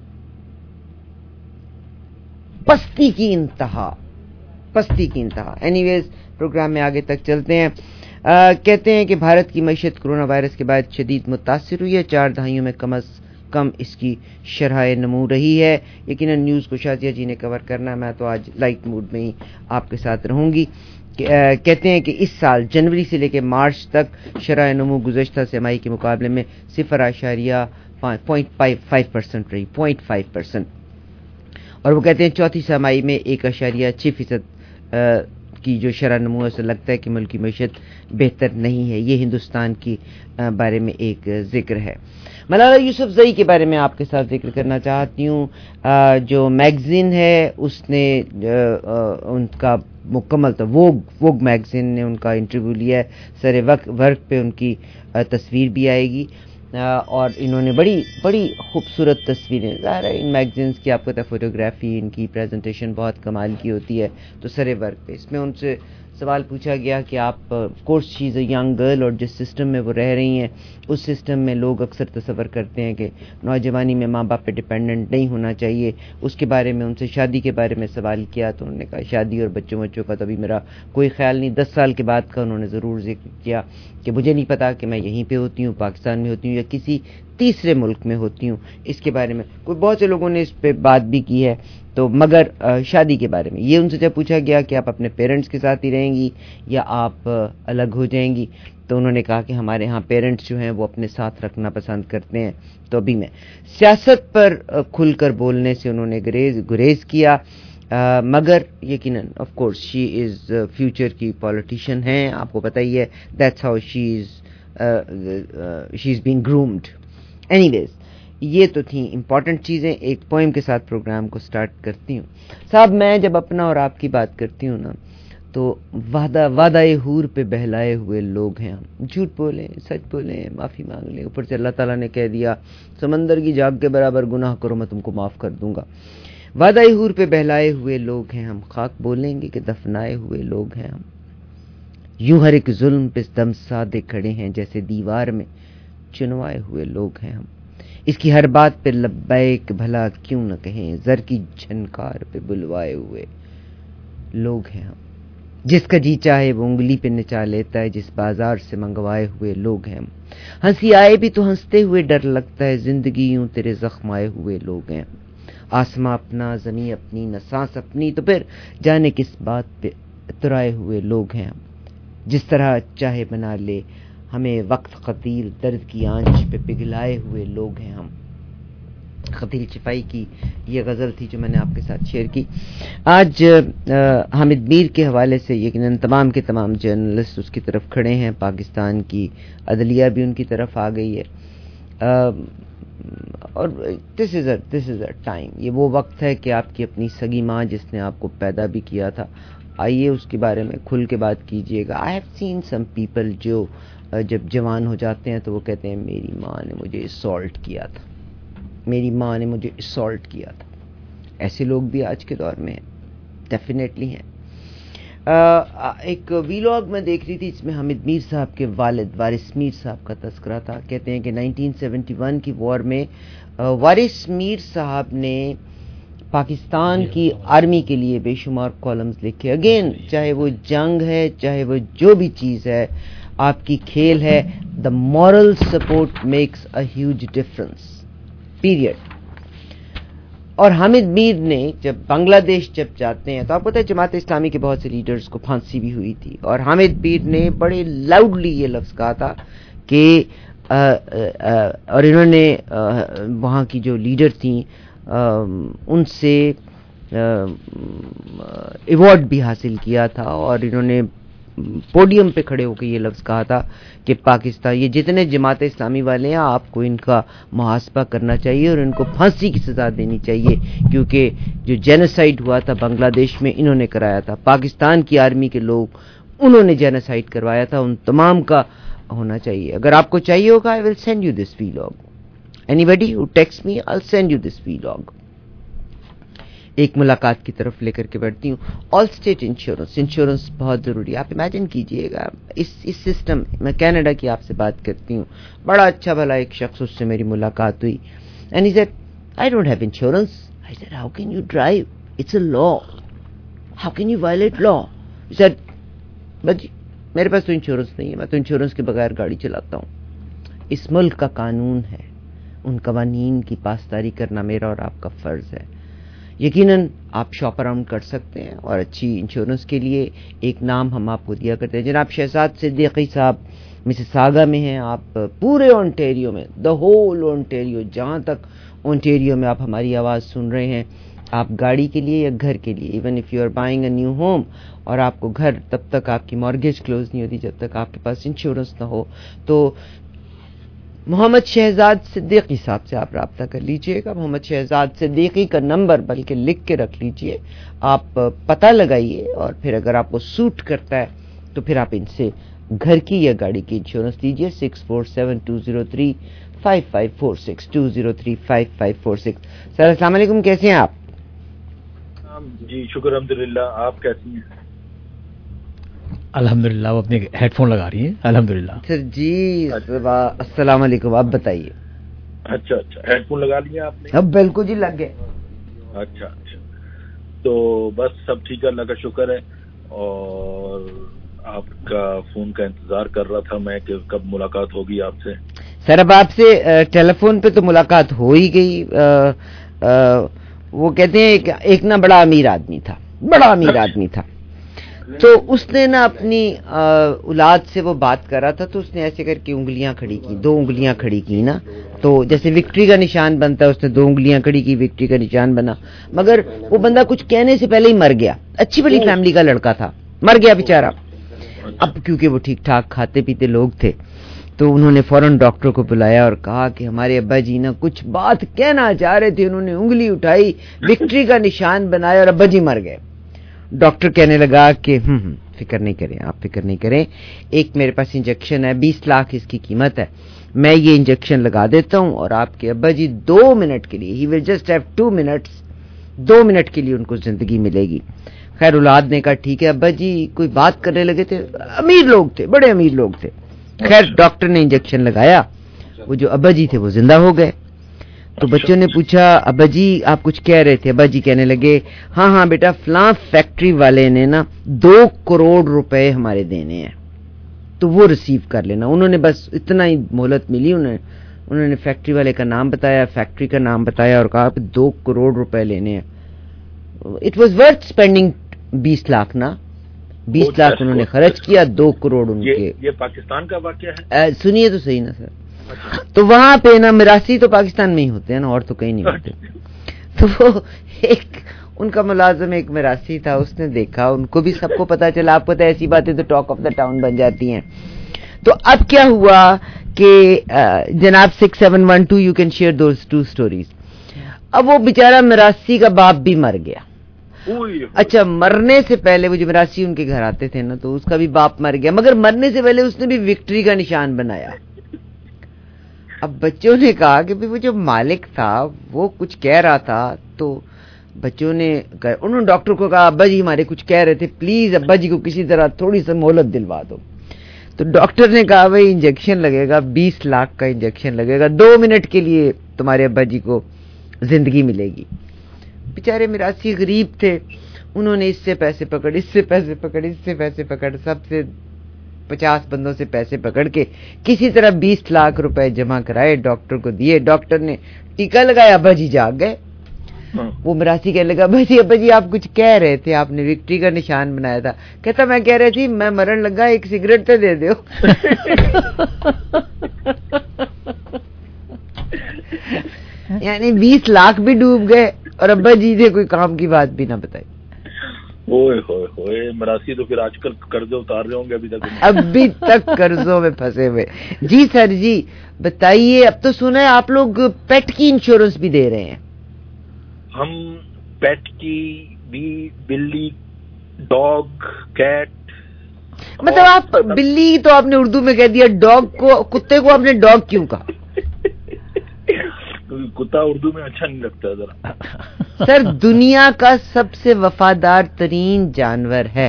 پستی کی انتہا, پستی کی انتہا. اینی ویز پروگرام میں آگے تک چلتے ہیں. آ, کہتے ہیں کہ بھارت کی معیشت کرونا وائرس کے بعد شدید متاثر ہوئی ہے. چار دہائیوں میں کم از کم اس کی شرح نمو رہی ہے. یقیناً نیوز کو شازیہ جی نے کور کرنا ہے, میں تو آج لائٹ موڈ میں ہی آپ کے ساتھ رہوں گی. کہتے ہیں کہ اس سال جنوری سے لے کے مارچ تک شرح نمو گزشتہ سہ ماہی کے مقابلے میں صفر اشاریہ پوائنٹ فائیو پرسنٹ رہی, پوائنٹ فائیو پرسنٹ. اور وہ کہتے ہیں چوتھی سہ ماہی میں ایک اشاریہ چھ فیصد کی جو شرح نمو ہے, اسے لگتا ہے کہ ملک کی معیشت بہتر نہیں ہے. یہ ہندوستان کی بارے میں ایک ذکر ہے. ملالہ یوسف زئی کے بارے میں آپ کے ساتھ ذکر کرنا چاہتی ہوں. جو میگزین ہے اس نے ان کا مکمل تھا, ووگ ووگ میگزین نے ان کا انٹرویو لیا ہے. سر ورک پہ ان کی تصویر بھی آئے گی, اور انہوں نے بڑی بڑی خوبصورت تصویریں, ظاہر ہے ان میگزینس کی آپ کو فوٹوگرافی, ان کی پریزنٹیشن بہت کمال کی ہوتی ہے. تو سر ورک پہ اس میں ان سے سوال پوچھا گیا کہ آپ course she is a young girl, اور جس سسٹم میں وہ رہ رہی ہیں اس سسٹم میں لوگ اکثر تصور کرتے ہیں کہ نوجوانی میں ماں باپ پہ ڈپینڈنٹ نہیں ہونا چاہیے. اس کے بارے میں ان سے شادی کے بارے میں سوال کیا تو انہوں نے کہا شادی اور بچوں بچوں کا تو ابھی میرا کوئی خیال نہیں. دس سال کے بعد کا انہوں نے ضرور ذکر کیا کہ مجھے نہیں پتا کہ میں یہیں پہ ہوتی ہوں, پاکستان میں ہوتی ہوں یا کسی تیسرے ملک میں ہوتی ہوں. اس کے بارے میں کوئی بہت سے لوگوں نے اس پہ بات بھی کی ہے. تو مگر شادی کے بارے میں یہ ان سے جب پوچھا گیا کہ آپ اپنے پیرنٹس کے ساتھ ہی رہیں گی یا آپ الگ ہو جائیں گی, تو انہوں نے کہا کہ ہمارے ہاں پیرنٹس جو ہیں وہ اپنے ساتھ رکھنا پسند کرتے ہیں. تو ابھی میں سیاست پر کھل کر بولنے سے انہوں نے گریز گریز کیا, آ, مگر یقیناً of course she is future کی پولیٹیشین ہیں, آپ کو پتہ ہی ہے. That's how she is she is being groomed. Anyways یہ تو تھیں امپورٹنٹ چیزیں. ایک پوئم کے ساتھ پروگرام کو سٹارٹ کرتی ہوں. صاحب میں جب اپنا اور آپ کی بات کرتی ہوں نا تو وعدہ وعدہ حور پہ بہلائے ہوئے لوگ ہیں ہم. جھوٹ بولیں, سچ بولیں, معافی مانگ لیں, اوپر سے اللہ تعالیٰ نے کہہ دیا سمندر کی جاگ کے برابر گناہ کرو میں تم کو معاف کر دوں گا. وعدہ حور پہ بہلائے ہوئے لوگ ہیں ہم, خاک بولیں گے کہ دفنائے ہوئے لوگ ہیں ہم. یوں ہر ایک ظلم پہ دم سادے کھڑے ہیں جیسے دیوار میں چنوائے ہوئے لوگ ہیں ہم. اس کی ہر بات پہ لبیک بھلا کیوں نہ کہیں, زر کی جھنکار پہ بلوائے ہوئے لوگ ہیں ہم. جس کا جی چاہے وہ انگلی پہ نچا لیتا ہے, جس بازار سے منگوائے ہوئے لوگ ہیں ہم. ہنسی آئے بھی تو ہنستے ہوئے ڈر لگتا ہے, زندگی یوں تیرے زخم آئے ہوئے لوگ ہیں ہم. آسماں اپنا, زمین اپنی, نہ سانس اپنی, تو پھر جانے کس بات پہ اترائے ہوئے لوگ ہیں ہم. جس طرح چاہے بنا لے ہمیں وقت, قتیل درد کی آنچ پہ پگھلائے ہوئے لوگ ہیں ہم. قتیل چپائی کی یہ غزل تھی جو میں نے آپ کے ساتھ شیئر کی. آج حامد میر کے حوالے سے یقیناً تمام کے تمام جرنلسٹ اس کی طرف کھڑے ہیں, پاکستان کی عدلیہ بھی ان کی طرف آ گئی ہے, اور دس از اے دس از اے ٹائم, یہ وہ وقت ہے کہ آپ کی اپنی سگی ماں جس نے آپ کو پیدا بھی کیا تھا, آئیے اس کے بارے میں کھل کے بات کیجیے گا. I have seen some people جو جب جوان ہو جاتے ہیں تو وہ کہتے ہیں میری ماں نے مجھے اسالٹ کیا تھا, میری ماں نے مجھے اسالٹ کیا تھا. ایسے لوگ بھی آج کے دور میں ڈیفینیٹلی ہیں. ایک ویلاگ میں دیکھ رہی تھی جس میں حامد میر صاحب کے والد وارث میر صاحب کا تذکرہ تھا. کہتے ہیں کہ نائنٹین سیونٹی ون کی وار میں وارث میر صاحب نے پاکستان کی آرمی کے لیے بے شمار کالمز لکھے. اگین چاہے وہ جنگ ہے, چاہے وہ جو بھی چیز ہے, آپ کی کھیل ہے, the moral support makes a huge difference period. اور حامد میر نے جب بنگلہ دیش جب جاتے ہیں تو آپ کو پتہ ہے جماعت اسلامی کے بہت سے لیڈرز کو پھانسی بھی ہوئی تھی, اور حامد میر نے بڑے لاؤڈلی یہ لفظ کہا تھا کہ آ, آ, اور انہوں نے آ, وہاں کی جو لیڈر تھیں آ, ان سے ایوارڈ بھی حاصل کیا تھا, اور انہوں نے پوڈیم پہ کھڑے ہو کے یہ لفظ کہا تھا کہ پاکستان یہ جتنے جماعت اسلامی والے ہیں آپ کو ان کا محاسبہ کرنا چاہیے اور ان کو پھانسی کی سزا دینی چاہیے, کیونکہ جو جینوسائیڈ ہوا تھا بنگلہ دیش میں انہوں نے کرایا تھا, پاکستان کی آرمی کے لوگ انہوں نے جینوسائیڈ کروایا تھا, ان تمام کا ہونا چاہیے. اگر آپ کو چاہیے ہوگا I will send you this vlog. Anybody who texts me I'll send you this vlog. ایک ملاقات کی طرف لے کر کے بیٹھتی ہوں. آل اسٹیٹ انشورنس انشورنس بہت ضروری ہے. آپ امیجن کیجئے گا اس اس سسٹم میں کینیڈا کی آپ سے بات کرتی ہوں, بڑا اچھا بھلا ایک شخص, اس سے میری ملاقات ہوئی and he said I don't have insurance. I said, how can you drive? It's a law. How can you violate law? He said, but میرے پاس تو انشورنس نہیں ہے, میں تو انشورنس کے بغیر گاڑی چلاتا ہوں. اس ملک کا قانون ہے, ان قوانین کی پاسداری کرنا میرا اور آپ کا فرض ہے. یقیناً آپ شاپ اراؤنڈ کر سکتے ہیں اور اچھی انشورنس کے لیے ایک نام ہم آپ کو دیا کرتے ہیں. جناب شہزاد صدیقی صاحب مسیساگا میں ہیں, آپ پورے اونٹیریو میں, دا ہول اونٹیریو, جہاں تک اونٹیریو میں آپ ہماری آواز سن رہے ہیں, آپ گاڑی کے لیے یا گھر کے لیے, even if you are buying a new home, اور آپ کو گھر تب تک آپ کی مارگیج کلوز نہیں ہوتی جب تک آپ کے پاس انشورنس نہ ہو, تو محمد شہزاد صدیقی صاحب سے آپ رابطہ کر لیجئے گا. محمد شہزاد صدیقی کا نمبر بلکہ لکھ کے رکھ لیجئے, آپ پتہ لگائیے, اور پھر اگر آپ کو سوٹ کرتا ہے تو پھر آپ ان سے گھر کی یا گاڑی کی انشورنس لیجئے. Six four seven two zero three five five four six two zero three five five four six. Sir السلام علیکم, کیسے ہیں آپ؟ جی شکر الحمدللہ, آپ کیسی ہیں؟ الحمدللہ. وہ اپنے ہیڈ فون لگا رہی ہیں. الحمدللہ سر جی. السلام علیکم, آپ بتائیے. اچھا اچھا, ہیڈ فون لگا لیے آپ نے؟ اب بالکل جی لگ گئے. اچھا اچھا, تو بس سب ٹھیک ہے, اللہ کا شکر ہے. اور آپ کا فون کا انتظار کر رہا تھا میں کہ کب ملاقات ہوگی آپ سے. سر اب آپ سے ٹیلی فون پہ تو ملاقات ہو ہی گئی. آ, آ, وہ کہتے ہیں ایک, ایک نا بڑا امیر آدمی تھا, بڑا امیر آدمی تھا, تو اس نے نا اپنی اولاد سے وہ بات کر رہا تھا, تو اس نے ایسے کر کے انگلیاں کھڑی کی, دو انگلیاں کھڑی کی نا, تو جیسے وکٹری کا نشان بنتا ہے, اس نے دو انگلیاں کھڑی کی, وکٹری کا نشان بنا. مگر وہ بندہ کچھ کہنے سے پہلے ہی مر گیا. اچھی بڑی فیملی کا لڑکا تھا, مر گیا بیچارہ. اب کیونکہ وہ ٹھیک ٹھاک کھاتے پیتے لوگ تھے, تو انہوں نے فوراً ڈاکٹر کو بلایا اور کہا کہ ہمارے ابا جی نا کچھ بات کہنا چاہ رہے تھے, انہوں نے انگلی اٹھائی, وکٹری کا نشان بنایا اور ابا جی مر گئے. ڈاکٹر کہنے لگا کہ ہم ہم فکر نہیں کریں, آپ فکر نہیں کریں, ایک میرے پاس انجیکشن ہے, بیس لاکھ اس کی قیمت ہے, میں یہ انجیکشن لگا دیتا ہوں اور آپ کے ابا جی دو منٹ کے لیے, he will just have two minutes, دو منٹ کے لیے ان کو زندگی ملے گی. خیر اولاد نے کہا ٹھیک ہے. ابا جی کوئی بات کرنے لگے تھے, امیر لوگ تھے, بڑے امیر لوگ تھے. خیر ڈاکٹر نے انجیکشن لگایا, وہ جو ابا جی تھے وہ زندہ ہو گئے. تو بچوں نے پوچھا ابا جی آپ کچھ کہہ رہے تھے؟ ابا جی کہنے لگے ہاں ہاں بیٹا, فلاں فیکٹری والے نے نا دو کروڑ روپے ہمارے دینے ہیں, تو وہ ریسیو کر لینا. انہوں نے بس اتنا ہی مہلت ملی, انہیں انہوں نے فیکٹری والے کا نام بتایا, فیکٹری کا نام بتایا اور کہا دو کروڑ روپے لینے ہیں. اٹ واز ورتھ اسپینڈنگ بیس لاکھ نا, بیس لاکھ انہوں نے خرچ کیا, دو کروڑ ان کے. یہ پاکستان کا واقعہ ہے؟ سنیے تو صحیح نا سر. تو وہاں پہ نا میراثی تو پاکستان میں ہی ہوتے ہیں نا, اور تو کہیں نہیں ہوتے. تو وہ ایک ان کا ملازم ایک میراثی تھا, اس نے دیکھا, ان کو بھی سب کو پتا چلا. آپ پتہ ہے ایسی باتیں تو ٹاک آف دا ٹاؤن بن جاتی ہیں. تو اب کیا ہوا کہ جناب six seven one two you can share those two stories. اب وہ بیچارہ میراثی کا باپ بھی مر گیا. اچھا مرنے سے پہلے وہ جو میراثی ان کے گھر آتے تھے نا, تو اس کا بھی باپ مر گیا, مگر مرنے سے پہلے اس نے بھی وکٹری کا نشان بنایا. اب بچوں نے کہا کہ وہ جو مالک تھا وہ کچھ کہہ رہا تھا, تو بچوں نے انہوں نے ڈاکٹر کو کہا ابا جی ہمارے کچھ کہہ رہے تھے, پلیز ابا جی کو کسی طرح تھوڑی سی مہلت دلوا دو. تو ڈاکٹر نے کہا بھائی انجیکشن لگے گا, بیس لاکھ کا انجیکشن لگے گا, دو منٹ کے لیے تمہارے ابا جی کو زندگی ملے گی. بیچارے میراثی غریب تھے, انہوں نے اس سے پیسے پکڑ, اس سے پیسے پکڑ, اس سے پیسے پکڑ, سب سے پچاس بندوں سے پیسے پکڑ کے کسی طرح بیس لاکھ روپے جمع کرائے, ڈاکٹر کو دیے. ڈاکٹر نے ٹیکا لگایا, ابا جی جاگ گئے. وہ میراثی کہنے لگا ابا جی ابا جی آپ کچھ کہہ رہے تھے, آپ نے وکٹری کا نشان بنایا تھا. کہتا میں کہہ رہی تھی میں مرن لگا, ایک سگریٹ تو دے دو. یعنی بیس لاکھ بھی ڈوب گئے اور ابا جی سے کوئی کام کی بات بھی نہ بتائی. ہوئے ہوئے ہوئے مراسی تو پھر آج کل قرضے اتار رہے ہوں گے ابھی تک ابھی تک قرضوں میں پھنسے ہوئے. جی سر جی بتائیے, اب تو سنا ہے آپ لوگ پیٹ کی انشورنس بھی دے رہے ہیں. ہم پیٹ کی بھی, بلی, ڈاگ, کیٹ. مطلب آپ بلی تو آپ نے اردو میں کہہ دیا, ڈاگ کو, کتے کو آپ نے ڈاگ کیوں کہا؟ کتا اردو میں اچھا نہیں لگتا ذرا. سر دنیا کا سب سے وفادار ترین جانور ہے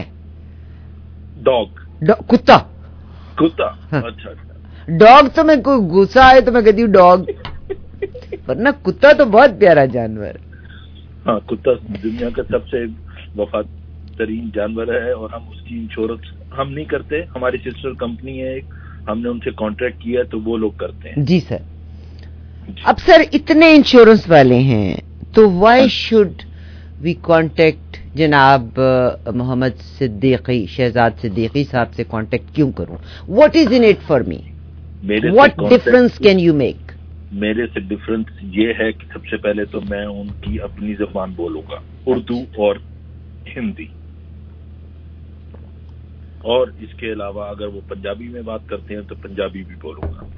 ڈاگ. کتا. کتا. اچھا. ڈاگ تو میں کوئی غصہ آئے تو میں کہتی ہوں ڈاگ, ورنہ کتا تو بہت پیارا جانور. ہاں, کتا دنیا کا سب سے وفادار ترین جانور ہے, اور ہم اس کی انشورنس ہم نہیں کرتے, ہماری سسٹر کمپنی ہے ایک, ہم نے ان سے کانٹریکٹ کیا تو وہ لوگ کرتے ہیں. جی سر. اب سر اتنے انشورنس والے ہیں تو وائی شوڈ وی کانٹیکٹ جناب محمد صدیقی, شہزاد صدیقی صاحب سے کانٹیکٹ کیوں کروں؟ What is in it for me? What difference can you make? میرے سے ڈفرنس یہ ہے کہ سب سے پہلے تو میں ان کی اپنی زبان بولوں گا, اردو اور ہندی, اور اس کے علاوہ اگر وہ پنجابی میں بات کرتے ہیں تو پنجابی بھی بولوں گا.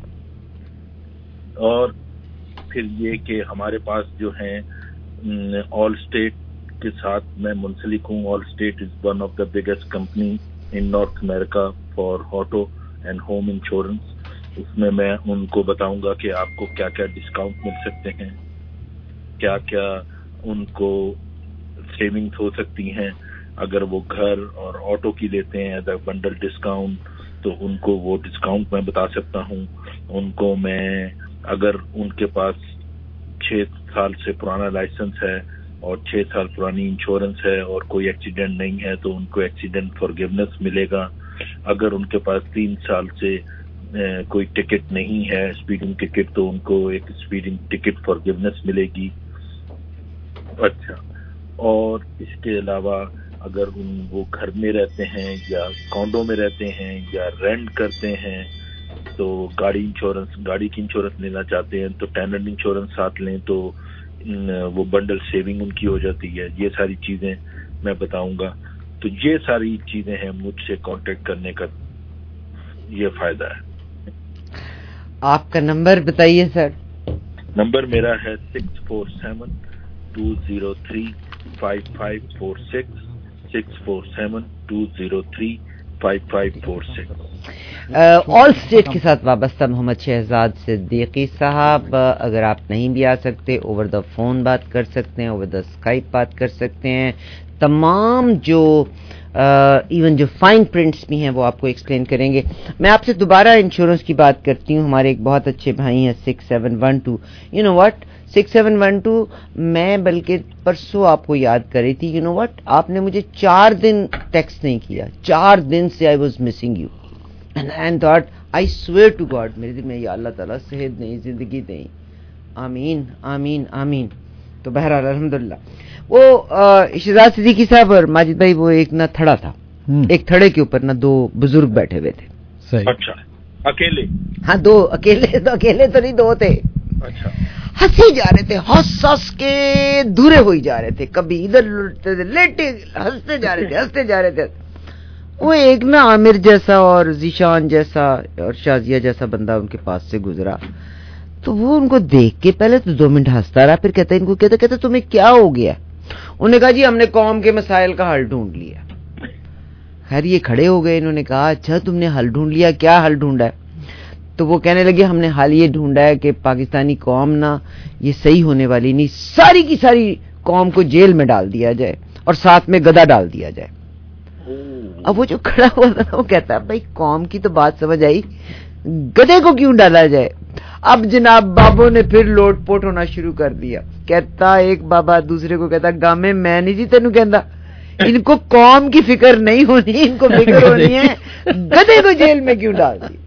اور پھر یہ کہ ہمارے پاس جو ہیں آل اسٹیٹ کے ساتھ میں منسلک ہوں. Allstate is one of the biggest company in North America for auto and home insurance. اس میں میں ان کو بتاؤں گا کہ آپ کو کیا کیا ڈسکاؤنٹ مل سکتے ہیں, کیا کیا ان کو سیونگز ہو سکتی ہیں. اگر وہ گھر اور آٹو کی لیتے ہیں ایز اے بنڈل ڈسکاؤنٹ تو ان کو وہ ڈسکاؤنٹ میں بتا سکتا ہوں. ان کو میں اگر ان کے پاس چھ سال سے پرانا لائسنس ہے اور چھ سال پرانی انشورنس ہے اور کوئی ایکسیڈنٹ نہیں ہے تو ان کو ایکسیڈنٹ فارگیونیس ملے گا. اگر ان کے پاس تین سال سے کوئی ٹکٹ نہیں ہے اسپیڈنگ ٹکٹ تو ان کو ایک اسپیڈنگ ٹکٹ فارگیونیس ملے گی. اچھا, اور اس کے علاوہ اگر ان وہ گھر میں رہتے ہیں یا کانڈو میں رہتے ہیں یا رینٹ کرتے ہیں تو گاڑی انشورنس گاڑی کی انشورنس لینا چاہتے ہیں تو ٹیننٹ انشورنس ساتھ لیں تو وہ بنڈل سیونگ ان کی ہو جاتی ہے. یہ ساری چیزیں میں بتاؤں گا. تو یہ ساری چیزیں ہیں مجھ سے کانٹیکٹ کرنے کا یہ فائدہ ہے. آپ کا نمبر بتائیے سر. نمبر میرا ہے six four seven two zero three five five four six, six four seven two zero three five five four six. Allstate کے ساتھ وابستہ محمد شہزاد صدیقی صاحب, اگر آپ نہیں بھی آ سکتے اوور دا فون بات کر سکتے ہیں, اوور دا اسکائپ بات کر سکتے ہیں. تمام جو ایون جو فائن پرنٹس بھی ہیں وہ آپ کو ایکسپلین کریں گے. میں آپ سے دوبارہ انشورنس کی بات کرتی ہوں. ہمارے ایک بہت اچھے بھائی ہیں six seven one two, you know what six seven one two, میں بلکہ پرسوں آپ کو یاد کر رہی تھی. یو نو واٹ, آپ نے مجھے چار دن ٹیکسٹ نہیں کیا, چار دن سے I was missing you and thought I swear to God میرے دل میں یا اللہ تعالیٰ صحت نہیں زندگی نہیں, آمین آمین آمین. تو بہرحال الحمدللہ وہ شہزاد صدیقی صاحب اور ماجد بھائی وہ ایک نہ تھڑا تھا, ایک تھڑے کے اوپر نہ دو بزرگ بیٹھے ہوئے تھے. اچھا, اکیلے؟ ہاں دو اکیلے, تو اکیلے تو نہیں دو تھے. اچھا, ہنسی جا رہے تھے, ہنس ہنس کے دورے ہوئی جا رہے تھے, کبھی ادھر لٹتے تھے, لیٹے ہنستے جا رہے تھے ہنستے جا رہے تھے. وہ ایک نا عامر جیسا اور ذیشان جیسا اور شازیہ جیسا بندہ ان کے پاس سے گزرا, تو وہ ان کو دیکھ کے پہلے تو دو منٹ ہنستا رہا, پھر کہتا ان کو کہتا کہتا تمہیں کیا ہو گیا؟ انہوں نے کہا جی ہم نے قوم کے مسائل کا حل ڈھونڈ لیا. خیر یہ کھڑے ہو گئے, انہوں نے کہا اچھا تم نے حل ڈھونڈ لیا, کیا حل ڈھونڈا ہے؟ تو وہ کہنے لگے ہم نے حل یہ ڈھونڈا ہے کہ پاکستانی قوم نا یہ صحیح ہونے والی نہیں, ساری کی ساری قوم کو جیل میں ڈال دیا جائے اور ساتھ میں گدا ڈال دیا جائے. اب وہ جو کھڑا ہوا تھا وہ کہتا ہے بھائی قوم کی تو بات سمجھ آئی, گدے کو کیوں ڈالا جائے؟ اب جناب بابوں نے پھر لوٹ پوٹ ہونا شروع کر دیا. کہتا ایک بابا دوسرے کو کہتا گامے میں نہیں جی تینوں کہندا, ان کو قوم کی فکر نہیں ہونی, ان کو فکر ہونی ہے گدے کو جیل میں کیوں ڈال دی.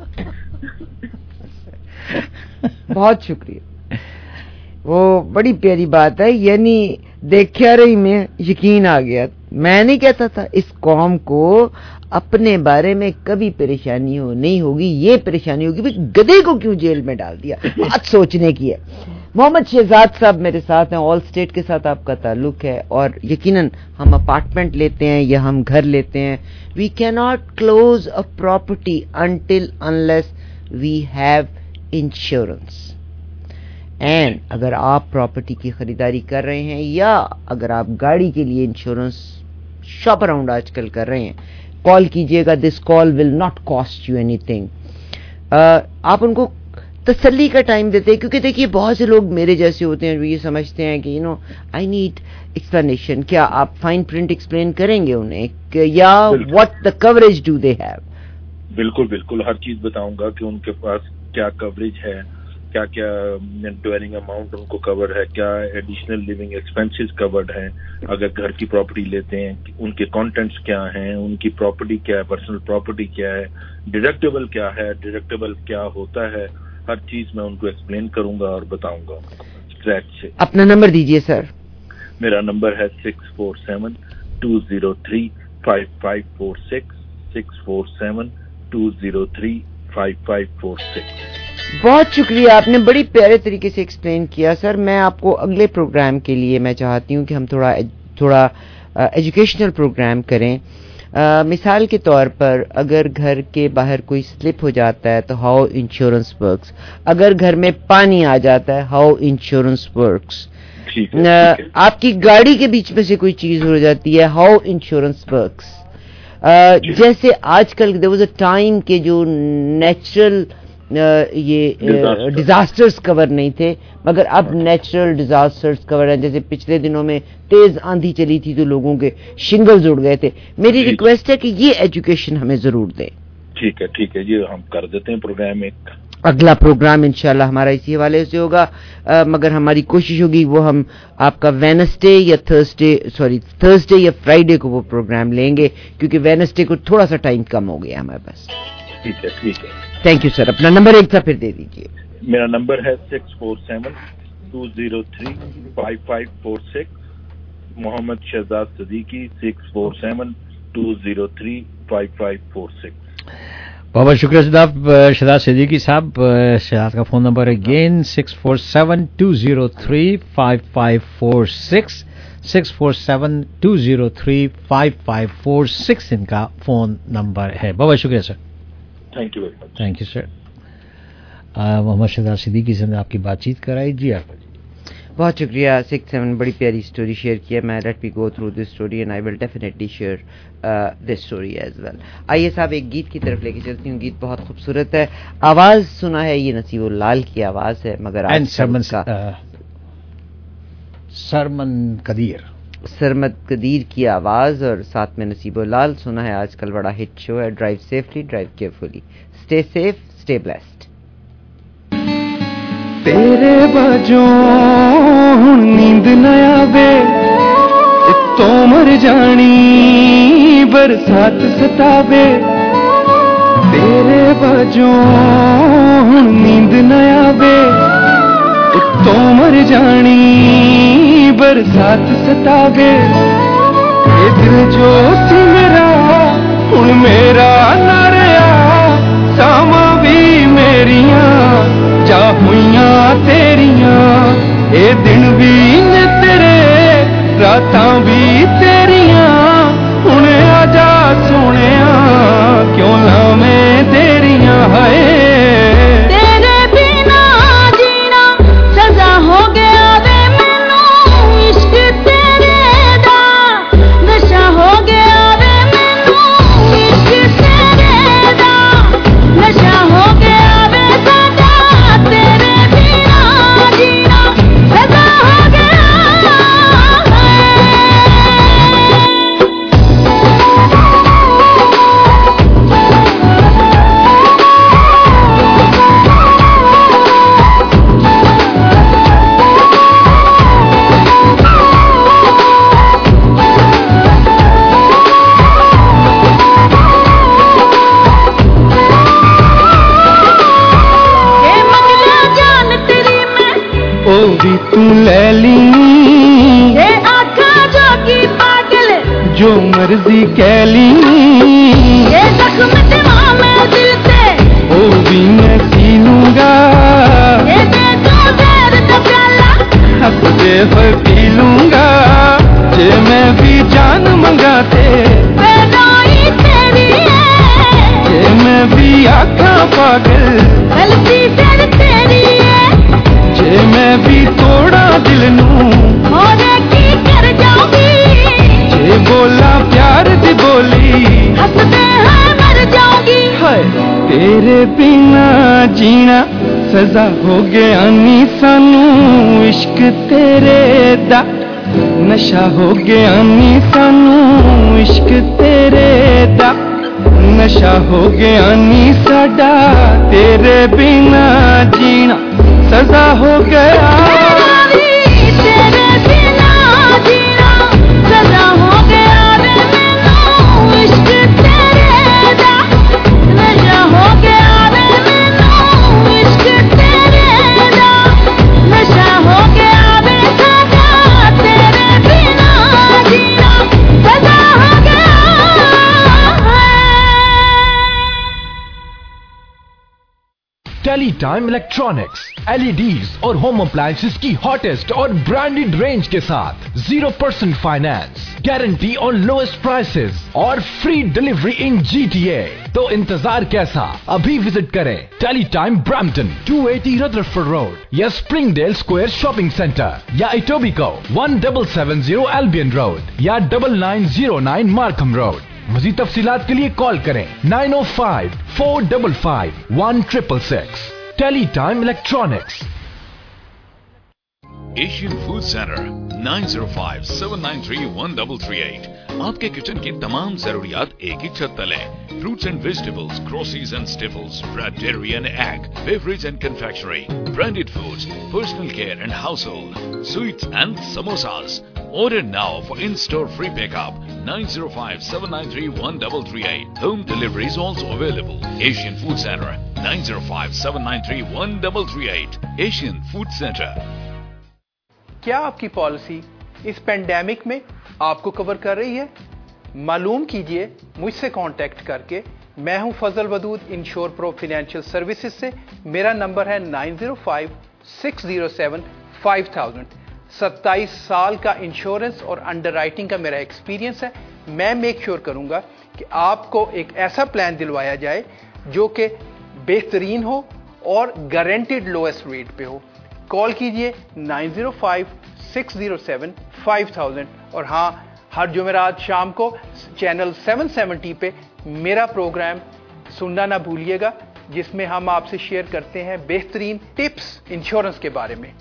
بہت شکریہ, وہ بڑی پیاری بات ہے. یعنی دیکھا رہی میں یقین آ گیا. میں نہیں کہتا تھا اس قوم کو اپنے بارے میں کبھی پریشانی ہو نہیں ہوگی, یہ پریشانی ہوگی بھائی گدے کو کیوں جیل میں ڈال دیا. بات سوچنے کی ہے. محمد شہزاد صاحب میرے ساتھ ہیں, آل اسٹیٹ کے ساتھ آپ کا تعلق ہے, اور یقیناً ہم اپارٹمنٹ لیتے ہیں یا ہم گھر لیتے ہیں, وی کی not close a property until unless we have insurance. And اگر آپ پراپرٹی کی خریداری کر رہے ہیں یا اگر آپ گاڑی کے لیے انشورنس شاپ اراؤنڈ آج کل کر رہے ہیں, کال کیجئے گا. This call will not cost you anything. آپ ان کو تسلی کا ٹائم دیتے ہیں. کیونکہ دیکھیے بہت سے لوگ میرے جیسے ہوتے ہیں جو یہ سمجھتے ہیں کہ you know I need explanation. کیا آپ فائن پرنٹ ایکسپلین کریں گے انہیں یا what the coverage do they have? بالکل بالکل ہر چیز بتاؤں گا کہ ان کے پاس کیا کوریج ہے, کیا کیا ڈویلنگ اماؤنٹ ان کو کور ہے, کیا ایڈیشنل لیونگ ایکسپینسز کورڈ ہیں اگر گھر کی پراپرٹی لیتے ہیں, ان کے کانٹینٹس کیا ہیں, ان کی پراپرٹی کیا ہے, پرسنل پراپرٹی کیا ہے, ڈیڈکٹیبل کیا ہے, ڈیڈکٹیبل کیا ہوتا ہے, ہر چیز میں ان کو ایکسپلین کروں گا اور بتاؤں گا اسکریچ سے. اپنا نمبر دیجیے سر. میرا نمبر ہے six four seven two zero three five five four six, six four seven two zero three five five four six. بہت شکریہ, آپ نے بڑی پیارے طریقے سے ایکسپلین کیا سر. میں آپ کو اگلے پروگرام کے لیے میں چاہتی ہوں کہ ہم تھوڑا تھوڑا ایجوکیشنل پروگرام کریں. آ, مثال کے طور پر اگر گھر کے باہر کوئی سلپ ہو جاتا ہے تو ہاؤ انشورنس ورکس, اگر گھر میں پانی آ جاتا ہے ہاؤ انشورنس ورکس, آپ کی گاڑی کے بیچ میں سے کوئی چیز ہو جاتی ہے ہاؤ انشورنس ورکس. جیسے آج کل دیر واز اے ٹائم کہ جو نیچرل یہ ڈیزاسٹرز کور نہیں تھے مگر اب نیچرل ڈیزاسٹرز کور ہیں. جیسے پچھلے دنوں میں تیز آندھی چلی تھی تو لوگوں کے شنگلز اڑ گئے تھے. میری ریکویسٹ ہے کہ یہ ایجوکیشن ہمیں ضرور دیں. ٹھیک ہے ٹھیک ہے یہ ہم کر دیتے ہیں پروگرام. ایک اگلا پروگرام انشاءاللہ ہمارا اسی حوالے سے ہوگا, آ, مگر ہماری کوشش ہوگی وہ ہم آپ کا وینسڈے یا تھرسڈے سوری تھرسڈے یا فرائیڈے کو وہ پروگرام لیں گے کیونکہ وینسڈے کو تھوڑا سا ٹائم کم ہو گیا ہمارے پاس. ٹھیک ہے ٹھیک ہے تھینک یو سر. اپنا نمبر ایک تھا پھر دے دیجیے. میرا نمبر ہے six four seven two zero three five five four six. Muhammad Shahzad Siddiqui six four seven two zero three five five four six. بہت بہت شکریہ جناب شہزاد صدیقی صاحب. شہزاد کا phone number again six four seven two zero three five five four six, six four seven two zero three five five four six ان کا phone number ہے. بہت بہت شکریہ sir. Thank you very much. Thank you sir. Muhammad Shahzad Siddiqui سے نے آپ کی بات چیت کرائی. جی آپ بہت شکریہ. سکس سیون بڑی پیاری اسٹوری شیئر کیا. میں let me go through this story and I will definitely share this story as well. آئیے صاحب ایک گیت کی طرف لے کے چلتی ہوں. گیت بہت خوبصورت ہے. آواز سنا ہے یہ نصیب العال کی آواز ہے مگر آج سرمن سرمن قدیر سرمد قدیر کی آواز اور ساتھ میں نصیب العال. سنا ہے آج کل بڑا ہٹ شو ہے. Drive safely, drive carefully. Stay safe, stay blessed. تیرے بجوں ہن نیند نہ آوے تو مر جانی برسات ستاوے. تیرے بجوں ہن نیند نہ آوے تو مر جانی برسات ستاوے. اے دل جو سی میرا ہن میرا نہ رہیا, ساواں بھی میریاں جا ہوئیاں تیریاں. اے دن بھی نے تیرے راتاں بھی تیریاں, ہن آ جا سونیا کیوں لامیں تیریاں. ہے تیرے بنا جینا سزا ہو گیا وے مینوں, عشق تیرے دا نشہ ہو گیا وے مینوں, عشق تیرے دا نشہ ہو گیا وے ساڈا. تیرے بنا جینا سزا ہو گیا. بھی تو لے لی آخا جو کی پاگل جو مرضی کہہ لی. زخم دماغ میں دل سے وہ بھی میں سی لوں گا. حق دے پر پی لوں گا. جے میں بھی جان منگاتے تیری ہے, جے میں بھی آخا پاگل غلطی پھر تیری ہے. جے میں بھی توڑا دل نوں اور کی کر جاؤں گی. جے بولا پیار دی بولی ہنستے ہیں مر جاؤں گی. تیرے بنا جینا सजा हो गया नी सानू इश्क तेरे दा नशा हो गया नी सानू इश्क तेरे दा नशा हो गया नी साडा तेरे बिना जीना सजा हो गया तेरे बिना जीना सजा हो गया रे मैनू इश्क तेरे दा नशा हो गया रे मैनू इश्क तेरे दा नशा हो गया रे साडा तेरे बिना जीना सजा हो गया टेलीटाइम इलेक्ट्रॉनिक्स एलईडीज और होम अप्लायंसेस की हॉटेस्ट और ब्रांडेड रेंज के साथ zero percent finance, guarantee on lowest prices और फ्री डिलीवरी इन जीटीए। तो इंतजार कैसा, अभी विजिट करें Teletime Brampton two eighty Rutherford Road या स्प्रिंगडेल स्क्वायर शॉपिंग सेंटर या Etobicoke one seven seven zero Albion Road या double nine zero nine Markham Road. मज़ीद तफसीलात के लिए कॉल करें nine O five four five five one triple six. Teletime electronics. Asian food centre nine zero five seven nine three one three three eight. आपके kitchen की तमाम जरूरियात एक ही छत तले। Fruits and vegetables, groceries and staples, bread, dairy and egg, beverage and confectionery, branded foods, personal care and household, sweets and samosas. Order now for in-store free pickup nine zero five seven nine three one three three eight. Home delivery is also available. Asian Food Center nine zero five seven nine three one three three eight. Asian Food Center. क्या आपकी policy इस pandemic में आपको cover कर रही है? मालूम कीजिए मुझसे कांटेक्ट करके। मैं हूं Fazal Wadood Insure Pro Financial Services से। मेरा नंबर है nine zero five six zero seven five thousand. सत्ताईस साल का इंश्योरेंस और अंडरराइटिंग का मेरा एक्सपीरियंस है। मैं मेक श्योर करूंगा कि आपको एक ऐसा प्लान दिलवाया जाए जो कि बेहतरीन हो और गारंटीड लोएस्ट रेट पे हो। कॉल कीजिए nine zero five six zero seven five thousand. और हाँ, हर जुमेरात शाम को चैनल सेवन सेवेंटी पे मेरा प्रोग्राम सुनना ना भूलिएगा, जिसमें हम आपसे शेयर करते हैं बेहतरीन टिप्स इंश्योरेंस के बारे में।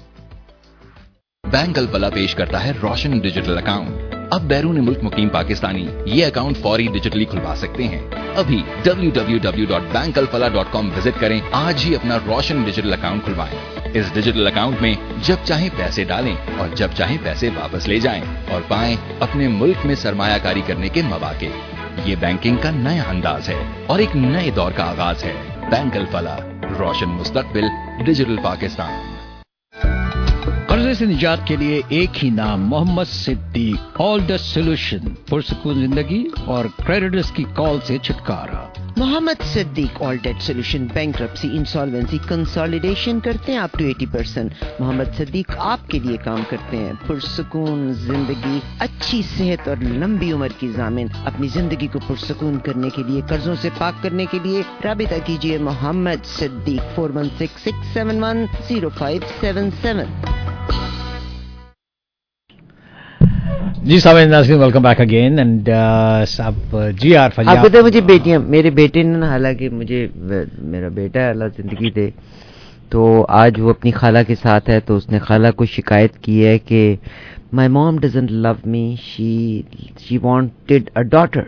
बैंक अल्फला पेश करता है रोशन डिजिटल अकाउंट। अब बैरून मुल्क मुकीम पाकिस्तानी ये अकाउंट फौरी डिजिटली खुलवा सकते हैं। अभी W W W dot Bank Alfalah dot com visit करें। आज ही अपना रोशन डिजिटल अकाउंट खुलवाएं। इस डिजिटल अकाउंट में जब चाहे पैसे डालें और जब चाहे पैसे वापस ले जाएं और पाएं अपने मुल्क में सरमायाकारी करने के मौके। ये बैंकिंग का नया अंदाज है और एक नए दौर का आगाज है। बैंक अल्फला, रोशन मुस्तकबिल, डिजिटल पाकिस्तान। कर्जे से निजात के लिए एक ही नाम, Mohammad Siddique. All the solution, पुरसुकून जिंदगी और क्रेडिटर्स की कॉल से छुटकारा। Mohammad Siddique all debt solution, bankruptcy, insolvency, consolidation करते हैं up to eighty percent. Mohammad Siddique आपके लिए काम करते हैं। पुरसुकून जिंदगी, अच्छी सेहत और लंबी उम्र की जामिन। अपनी जिंदगी को पुरसुकून करने के लिए, कर्जों से पाक करने के लिए राबिता कीजिए Mohammad Siddique four one six six seven one zero five seven seven. जी साहब, वेलकम बैक अगेन। एंड साहब जी आर फजी, आप बताए मुझे बेटियां, मेरे बेटे ने, हालांकि मुझे मेरा बेटा है, अल्लाह जिंदगी दे, तो आज वो अपनी खाला के साथ है, तो उसने खाला को शिकायत की है कि my mom doesn't love me, she she wanted a daughter.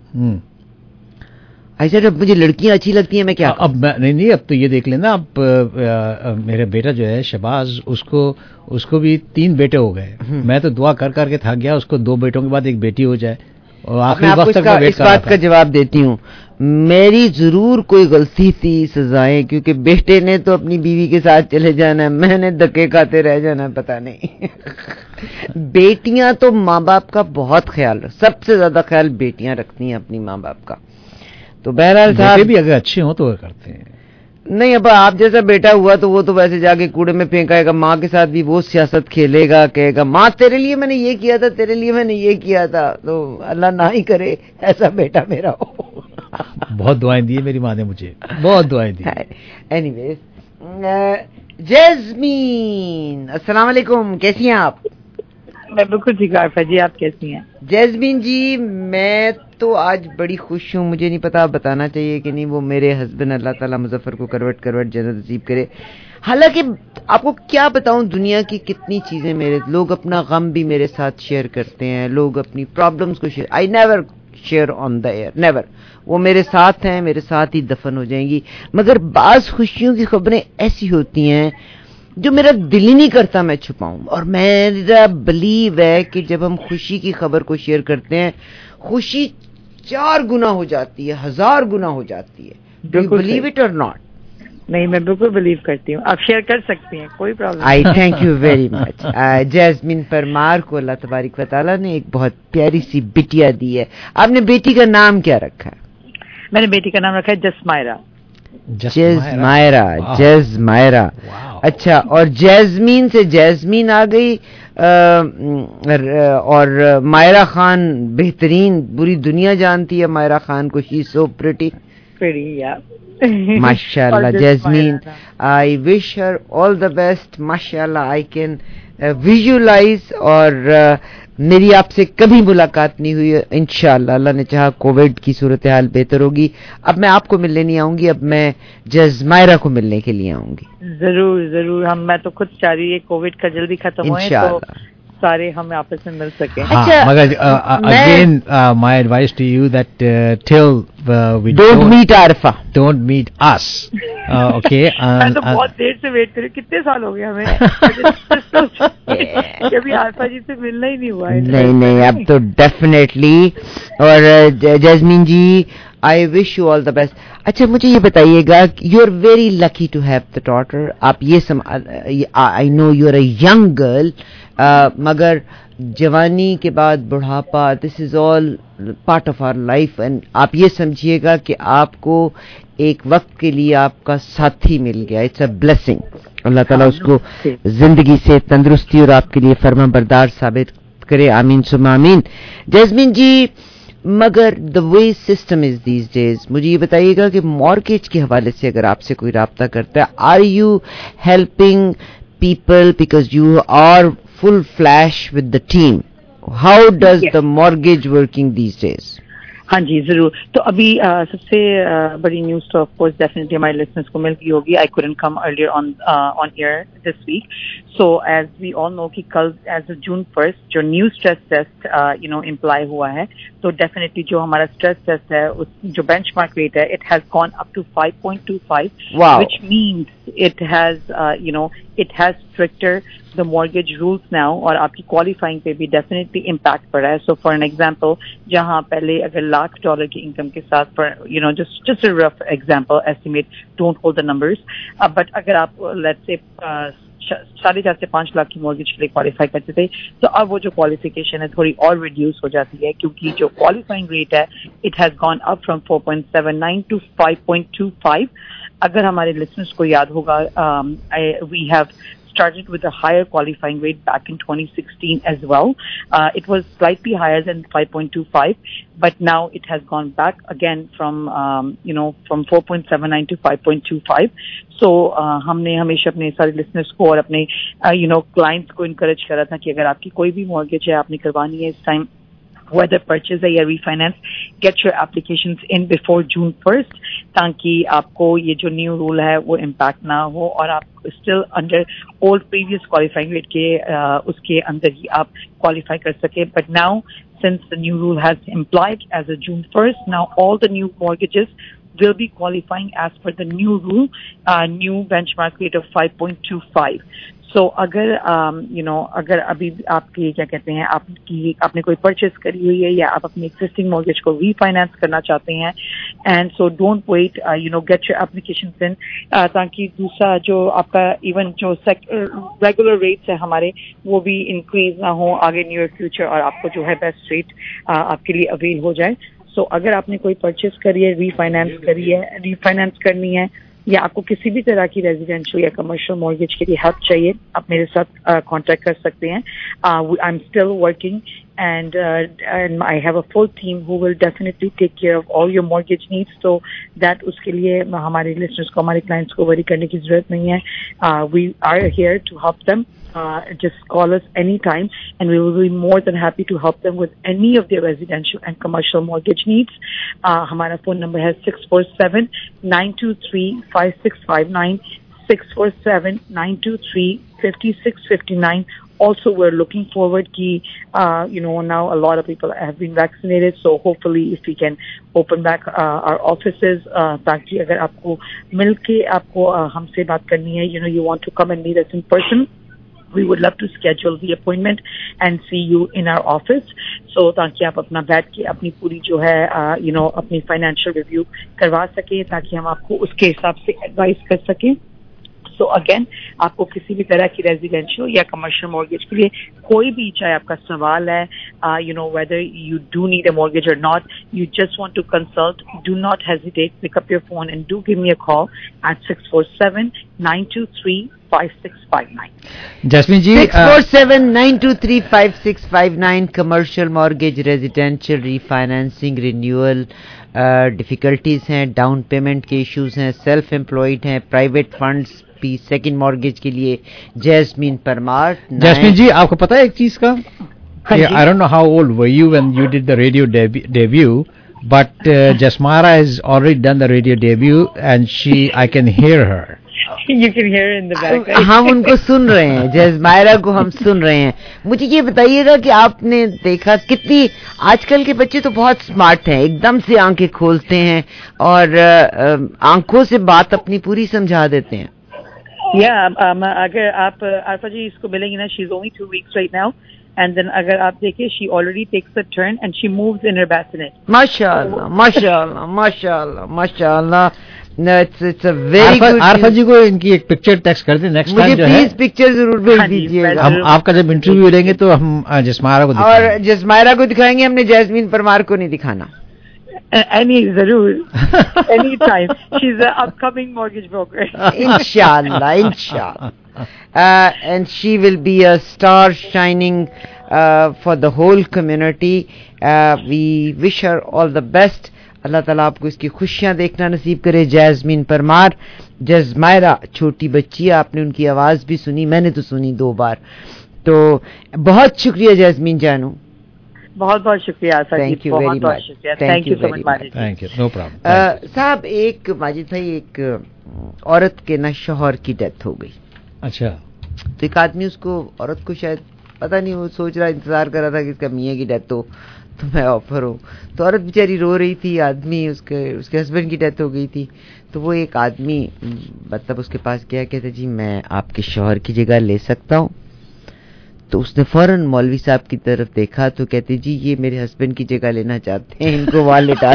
ऐसा जब मुझे लड़कियां अच्छी लगती हैं, मैं क्या अब मैं, नहीं नहीं अब तो ये देख लेना, अब आ, आ, मेरा बेटा जो है शबाज, उसको उसको भी तीन बेटे हो गए। मैं तो दुआ कर कर के थक गया, उसको दो बेटों के बाद एक बेटी हो जाए। और आखिरी वक्त तक मैं वेट इस बात का जवाब देती हूँ, मेरी जरूर कोई गलती थी, सजाएं, क्योंकि बेटे ने तो अपनी बीवी के साथ चले जाना है, मैंने धक्के खाते रह जाना, पता नहीं। बेटियां तो माँ बाप का बहुत ख्याल, सबसे ज्यादा ख्याल बेटियां रखती हैं अपनी माँ बाप का। तो बहरहाल बेटे भी अगर अच्छे हो तो वो करते हैं। नहीं, अब आप जैसा बेटा हुआ तो वो तो वैसे जाके कूड़े में फेंकाएगा, माँ के साथ भी वो सियासत खेलेगा, कहेगा माँ तेरे लिए मैंने ये किया था, तेरे लिए मैंने ये किया था। तो अल्लाह ना ही करे ऐसा बेटा मेरा हो। बहुत दुआएं दी मेरी माँ ने मुझे, बहुत दुआएं दी। एनीवेज, जैस्मीन, अस्सलाम वालेकुम, कैसी हैं आप? میں بالکل ٹھیک عارفہ جی, آپ کیسی ہیں؟ جیسمین جی میں تو آج بڑی خوش ہوں, مجھے نہیں پتا آپ بتانا چاہیے کہ نہیں, وہ میرے ہسبینڈ اللہ تعالیٰ مظفر کو کروٹ کروٹ جنت نصیب کرے. حالانکہ آپ کو کیا بتاؤں دنیا کی کتنی چیزیں, میرے لوگ اپنا غم بھی میرے ساتھ شیئر کرتے ہیں, لوگ اپنی پرابلمس کو share, I never share on the air, never. وہ میرے ساتھ ہیں, میرے ساتھ ہی دفن ہو جائیں گی. مگر بعض خوشیوں کی خبریں ایسی ہوتی ہیں جو میرا دل ہی نہیں کرتا میں چھپاؤں, اور میرا بلیو ہے کہ جب ہم خوشی کی خبر کو شیئر کرتے ہیں خوشی چار گنا ہو جاتی ہے, ہزار گنا ہو جاتی ہے. Do you believe it or not? نہیں, میں بالکل بلیو کرتی ہوں, آپ شیئر کر سکتی ہیں, کوئی problem. I thank you very much. Jasmine Parmar کو اللہ تبارک و تعالیٰ نے ایک بہت پیاری سی بٹیا دی ہے. آپ نے بیٹی کا نام کیا رکھا ہے؟ میں نے بیٹی کا نام رکھا ہے جسمائرہ. جزمائرہ, جزمائرہ. اچھا, اور جیسمین سے جیسمین آ گئی, اور مائرہ خان بہترین, پوری دنیا جانتی ہے مائرہ خان کو, شی سو پریٹی. ماشاء اللہ jasmine, I wish Hare all the best. ماشاء اللہ آئی کین ویژولائز, اور میری آپ سے کبھی ملاقات نہیں ہوئی, انشاءاللہ اللہ نے چاہا کووڈ کی صورتحال بہتر ہوگی. اب میں آپ کو ملنے نہیں آؤں گی, اب میں جزمائرہ کو ملنے کے لیے آؤں گی. ضرور ضرور, ہم میں تو خود چاہ رہی ہے کووڈ کا جلدی ختم ہوئے تو سارے ہم آپس میں مل سکیں. مگر again my advice to you that till we don't meet Arifa, don't meet us. Okay, میں تو بہت دیر سے ویٹ کر, کتنے سال ہو گئے ہمیں کبھی عارفہ جی سے ملنا ہی نہیں ہوا ہے. نہیں نہیں, اب تو ڈیفینیٹلی. اور Jasmine ji I wish you all the best. اچھا مجھے یہ بتائیے گا, you are very lucky to have the daughter. آپ یہ سم, I know you are a young girl, مگر جوانی کے بعد بڑھاپا, this is all part of our life, and آپ یہ سمجھیے گا کہ آپ کو ایک وقت کے لیے آپ کا ساتھی مل گیا. It's a blessing. اللہ تعالیٰ اس کو زندگی سے تندرستی اور آپ کے لیے فرما بردار ثابت کرے, آمین ثم آمین. جیسمین جی, مگر the way system is these days, مجھے یہ بتائیے گا کہ مارگیج کے حوالے سے اگر آپ سے کوئی رابطہ کرتا ہے, are you helping people because you are full flash with the team? How does yes. the mortgage working these days? ہاں جی ضرور. تو ابھی سب سے بڑی نیوز تو آف کورس ڈیفینیٹلی ہمارے لسنرس کو مل گئی ہوگی. آئی couldn't come earlier on uh, on air this week. So as we all know کہ کل as of June first جو new stress test you know employ ہوا ہے, تو ڈیفینیٹلی جو ہمارا اسٹریس ٹیسٹ ہے اس جو بینچ مارک ریٹ ہے, it has gone up to five point two five, wow. which means it has uh, you know it has stricter the mortgage rules now, اور آپ کی کوالیفائنگ پہ بھی ڈیفینیٹلی امپیکٹ پڑا ہے. سو فار این ایگزامپل, جہاں پہلے اگر لاکھ ڈالر کی انکم کے ساتھ you know just just a rough example estimate, don't hold the numbers, but اگر آپ لیٹس سے ساڑھے چار سے پانچ لاکھ کی مورگیج کے لیے کوالیفائی کرتے تھے, تو اب وہ جو کوالیفیکیشن ہے تھوڑی اور ریڈیوس ہو جاتی ہے, کیونکہ جو کوالیفائنگ ریٹ ہے it has gone up from four point seven nine to five point two five. اگر ہمارے لسنرس کو یاد ہوگا, we have started with a higher qualifying rate back in twenty sixteen as well. Uh, it was slightly higher than five point two five, but now it has gone back again from, um, you know, from four point seven nine to five point two five. So, uh, ہم نے ہمیشہ اپنے سارے listeners کو اور اپنے, you know, clients کو encourage کرا تھا کہ اگر آپ کی کوئی بھی mortgage ہے آپ نے کروانی ہے اس time, whether purchase or refinance, get your applications in before June first, تاکہ آپ کو یہ جو نیو رول ہے وہ امپیکٹ نہ ہو, اور آپ still under old previous qualifying rate کے اس کے اندر ہی آپ کوالیفائی کر سکے. But now since the new rule has implied as of June first, now all the new mortgages will be qualifying as per the new rule, uh, new benchmark rate of five point two five. So اگر you know اگر ابھی آپ کی کیا کہتے ہیں آپ کی آپ نے کوئی پرچیز کری ہوئی ہے, یا آپ اپنی ایگزسٹنگ مورگیج کو ری فائنانس کرنا چاہتے ہیں, and so don't wait, you know get your applications in, تاکہ دوسرا جو آپ کا ایون جو ریگولر ریٹس ہیں ہمارے وہ بھی انکریز نہ ہو آگے نیئر فیوچر, اور آپ کو جو ہے بیسٹ ریٹ آپ کے لیے اویل ہو جائے. سو اگر آپ نے کوئی پرچیز کری ہے, ری فائنانس کری ہے, ری فائنانس کرنی ہے, یا آپ کو کسی بھی طرح کی ریزیڈینشل یا کمرشل مورگیج کے لیے ہیلپ چاہیے, آپ میرے ساتھ کانٹیکٹ کر سکتے ہیں. I am still working and uh, and I have a full team who will definitely take care of all your mortgage needs. So that उसके लिए हमारे listeners को, हमारे clients को worry करने की ज़रूरत नहीं है. Uh, we are here to help them. Uh, just call us anytime, and we will be more than happy to help them with any of their residential and commercial mortgage needs. Uh, हमारा phone number है six four seven nine two three five six five nine, six four seven nine two three five six five nine. Also, we're looking forward ki, uh, you know, now a lot of people have been vaccinated, so hopefully if we can open back uh, our offices, uh, ताकि अगर आपको मिलके आपको uh, हमसे बात करनी है, you know, you want to come and meet us in person, we would love to schedule the appointment and see you in our office. So ताकि आप अपना बैठ के अपनी पूरी जो है, uh, you know, अपनी financial review करवा सके, ताकि हम आपको उसके हिसाब से advice कर सकें. So again, आपको किसी भी तरह की रेजिडेंशियल या कमर्शियल मॉर्गेज के लिए कोई भी चाहे आपका सवाल है, you know whether you do need a mortgage or not, you just want to consult, do not hesitate, pick up your phone and do give me a call at six four seven nine two three five six five nine. Jasmine ji, six four seven nine two three five six five nine, commercial mortgage, residential refinancing, renewal difficulties हैं, down payment के issues हैं, self employed हैं, private funds भी second mortgage के लिए. Jasmine Parmar. Jasmine जी, आपको पता है एक चीज का, I don't know how old were you when you did the radio debut, but uh, Jasmara has already done the radio debut and she, I can hear her. You can hear in the back. हम उनको सुन रहे हैं, जैस्मायरा को हम सुन रहे हैं. मुझे ये बताइएगा कि आपने देखा कितनी, आजकल के बच्चे तो बहुत स्मार्ट हैं, एकदम से आंखें खोलते हैं और आंखों से बात अपनी पूरी समझा देते हैं. Yeah, um, अगर आप आरफा जी इसको मिलेंगी ना, she's only two weeks right now, and then अगर आप देखें, she already takes a turn and she moves in her bassinet. माशाल्लाह, माशाल्लाह, माशाल्लाह, माशाल्लाह. It's it's a very good. Arfa जी को इनकी एक पिक्चर टेक्स्ट कर दें नेक्स्ट टाइम जो है. मुझे प्लीज पिक्चर जरूर भेज दीजिएगा. हम आपका जब इंटरव्यू लेंगे तो हम जसमायरा को दिखाएंगे. और जसमायरा को दिखाएंगे, हमने जैस्मीन परमार को नहीं दिखाना. Any zarur, any time. She's an upcoming mortgage broker. Inshallah, inshallah. Uh, and she will be a star shining uh, for the whole community. Uh, we wish her all the best. अल्लाह ताला आपको इसकी खुशियां देखना नसीब करे. Jasmine Parmar, जज़मायरा छोटी बच्ची, आपने उनकी आवाज भी सुनी, मैंने तो सुनी दो बार. तो बहुत शुक्रिया जैस्मीन जानू. बहुत बहुत शुक्रिया आशा जी, बहुत बहुत शुक्रिया. Thank you so much Majid. Thank you, no problem. साहब, एक माजिद भाई, एक औरत के ना शौहर की डेथ हो गई. अच्छा. तो एक आदमी उसको, औरत को शायद पता नहीं, वो सोच रहा, इंतजार कर रहा था कि इसका मियाँ की डेथ हो तो मैं ऑफर हूँ. तो औरत बेचारी रो रही थी, आदमी उसके उसके हस्बैंड की डेथ हो गई थी. तो वो एक आदमी मतलब उसके पास गया, कहते जी मैं आपके शौहर की जगह ले सकता हूँ. तो उसने फौरन मौलवी साहब की तरफ देखा, तो कहते जी ये मेरे हस्बैंड की जगह लेना चाहते हैं, इनको वहां लेटा.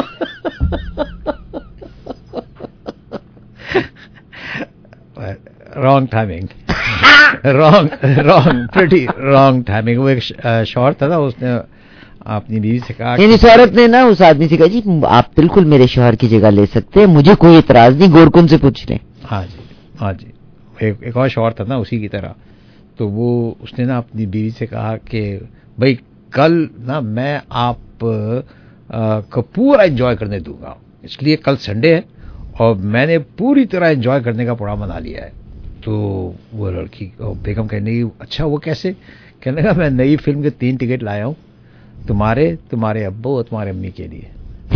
Wrong timing, wrong wrong pretty wrong timing. वो एक शौहर था ना, उसने अपनी बीवी से कहा, यानी इस औरत ने ना उस आदमी से कहा जी आप बिल्कुल मेरे शौहर की जगह ले सकते हैं, मुझे कोई इतराज नहीं, गोरकुन से पूछ लें. हाँ जी, हाँ जी. एक, एक और शौहर था ना उसी की तरह. तो वो उसने ना अपनी बीवी से कहा कि भाई कल ना मैं आप को पूरा एंजॉय करने दूंगा, इसलिए कल संडे है और मैंने पूरी तरह एंजॉय करने का प्रोग्राम बना लिया है. तो वो लड़की बेगम कहने की अच्छा वो कैसे? कहने लगा मैं नई फिल्म के तीन टिकट लाया हूँ, तुम्हारे तुम्हारे अब्बू और तुम्हारे अम्मी के लिए.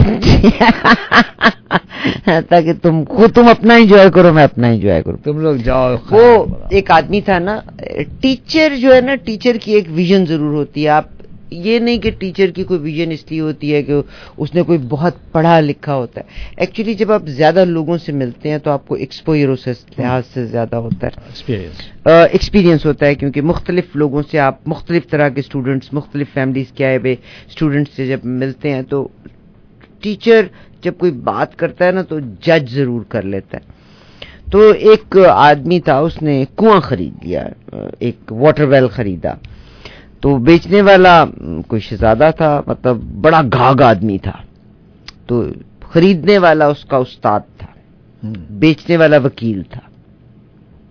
ताकि तुम खुद तुम अपना एंजॉय करो, मैं अपना एंजॉय करूं, तुम लोग जाओ. वो एक आदमी था ना, टीचर जो है ना, टीचर की एक विजन जरूर होती है. आप ये नहीं कि टीचर की कोई विजन इसलिए होती है कि उसने कोई बहुत पढ़ा लिखा होता है. एक्चुअली जब आप ज्यादा लोगों से मिलते हैं तो आपको एक्सपोजर उस लिहाज से ज्यादा होता है, एक्सपीरियंस एक्सपीरियंस होता है, क्योंकि मुख्तलिफ लोगों से आप, मुख्तलिफ तरह के स्टूडेंट्स, मुख्तलिफ फैमिलीज के आए हुए स्टूडेंट्स से जब मिलते हैं तो टीचर जब कोई बात करता है ना तो जज जरूर कर लेता है. तो एक आदमी था, उसने कुआं खरीद लिया, एक वाटर वेल खरीदा. तो बेचने वाला कोई शहजादा था, मतलब बड़ा घाघ आदमी था. तो खरीदने वाला उसका उस्ताद था, बेचने वाला वकील था.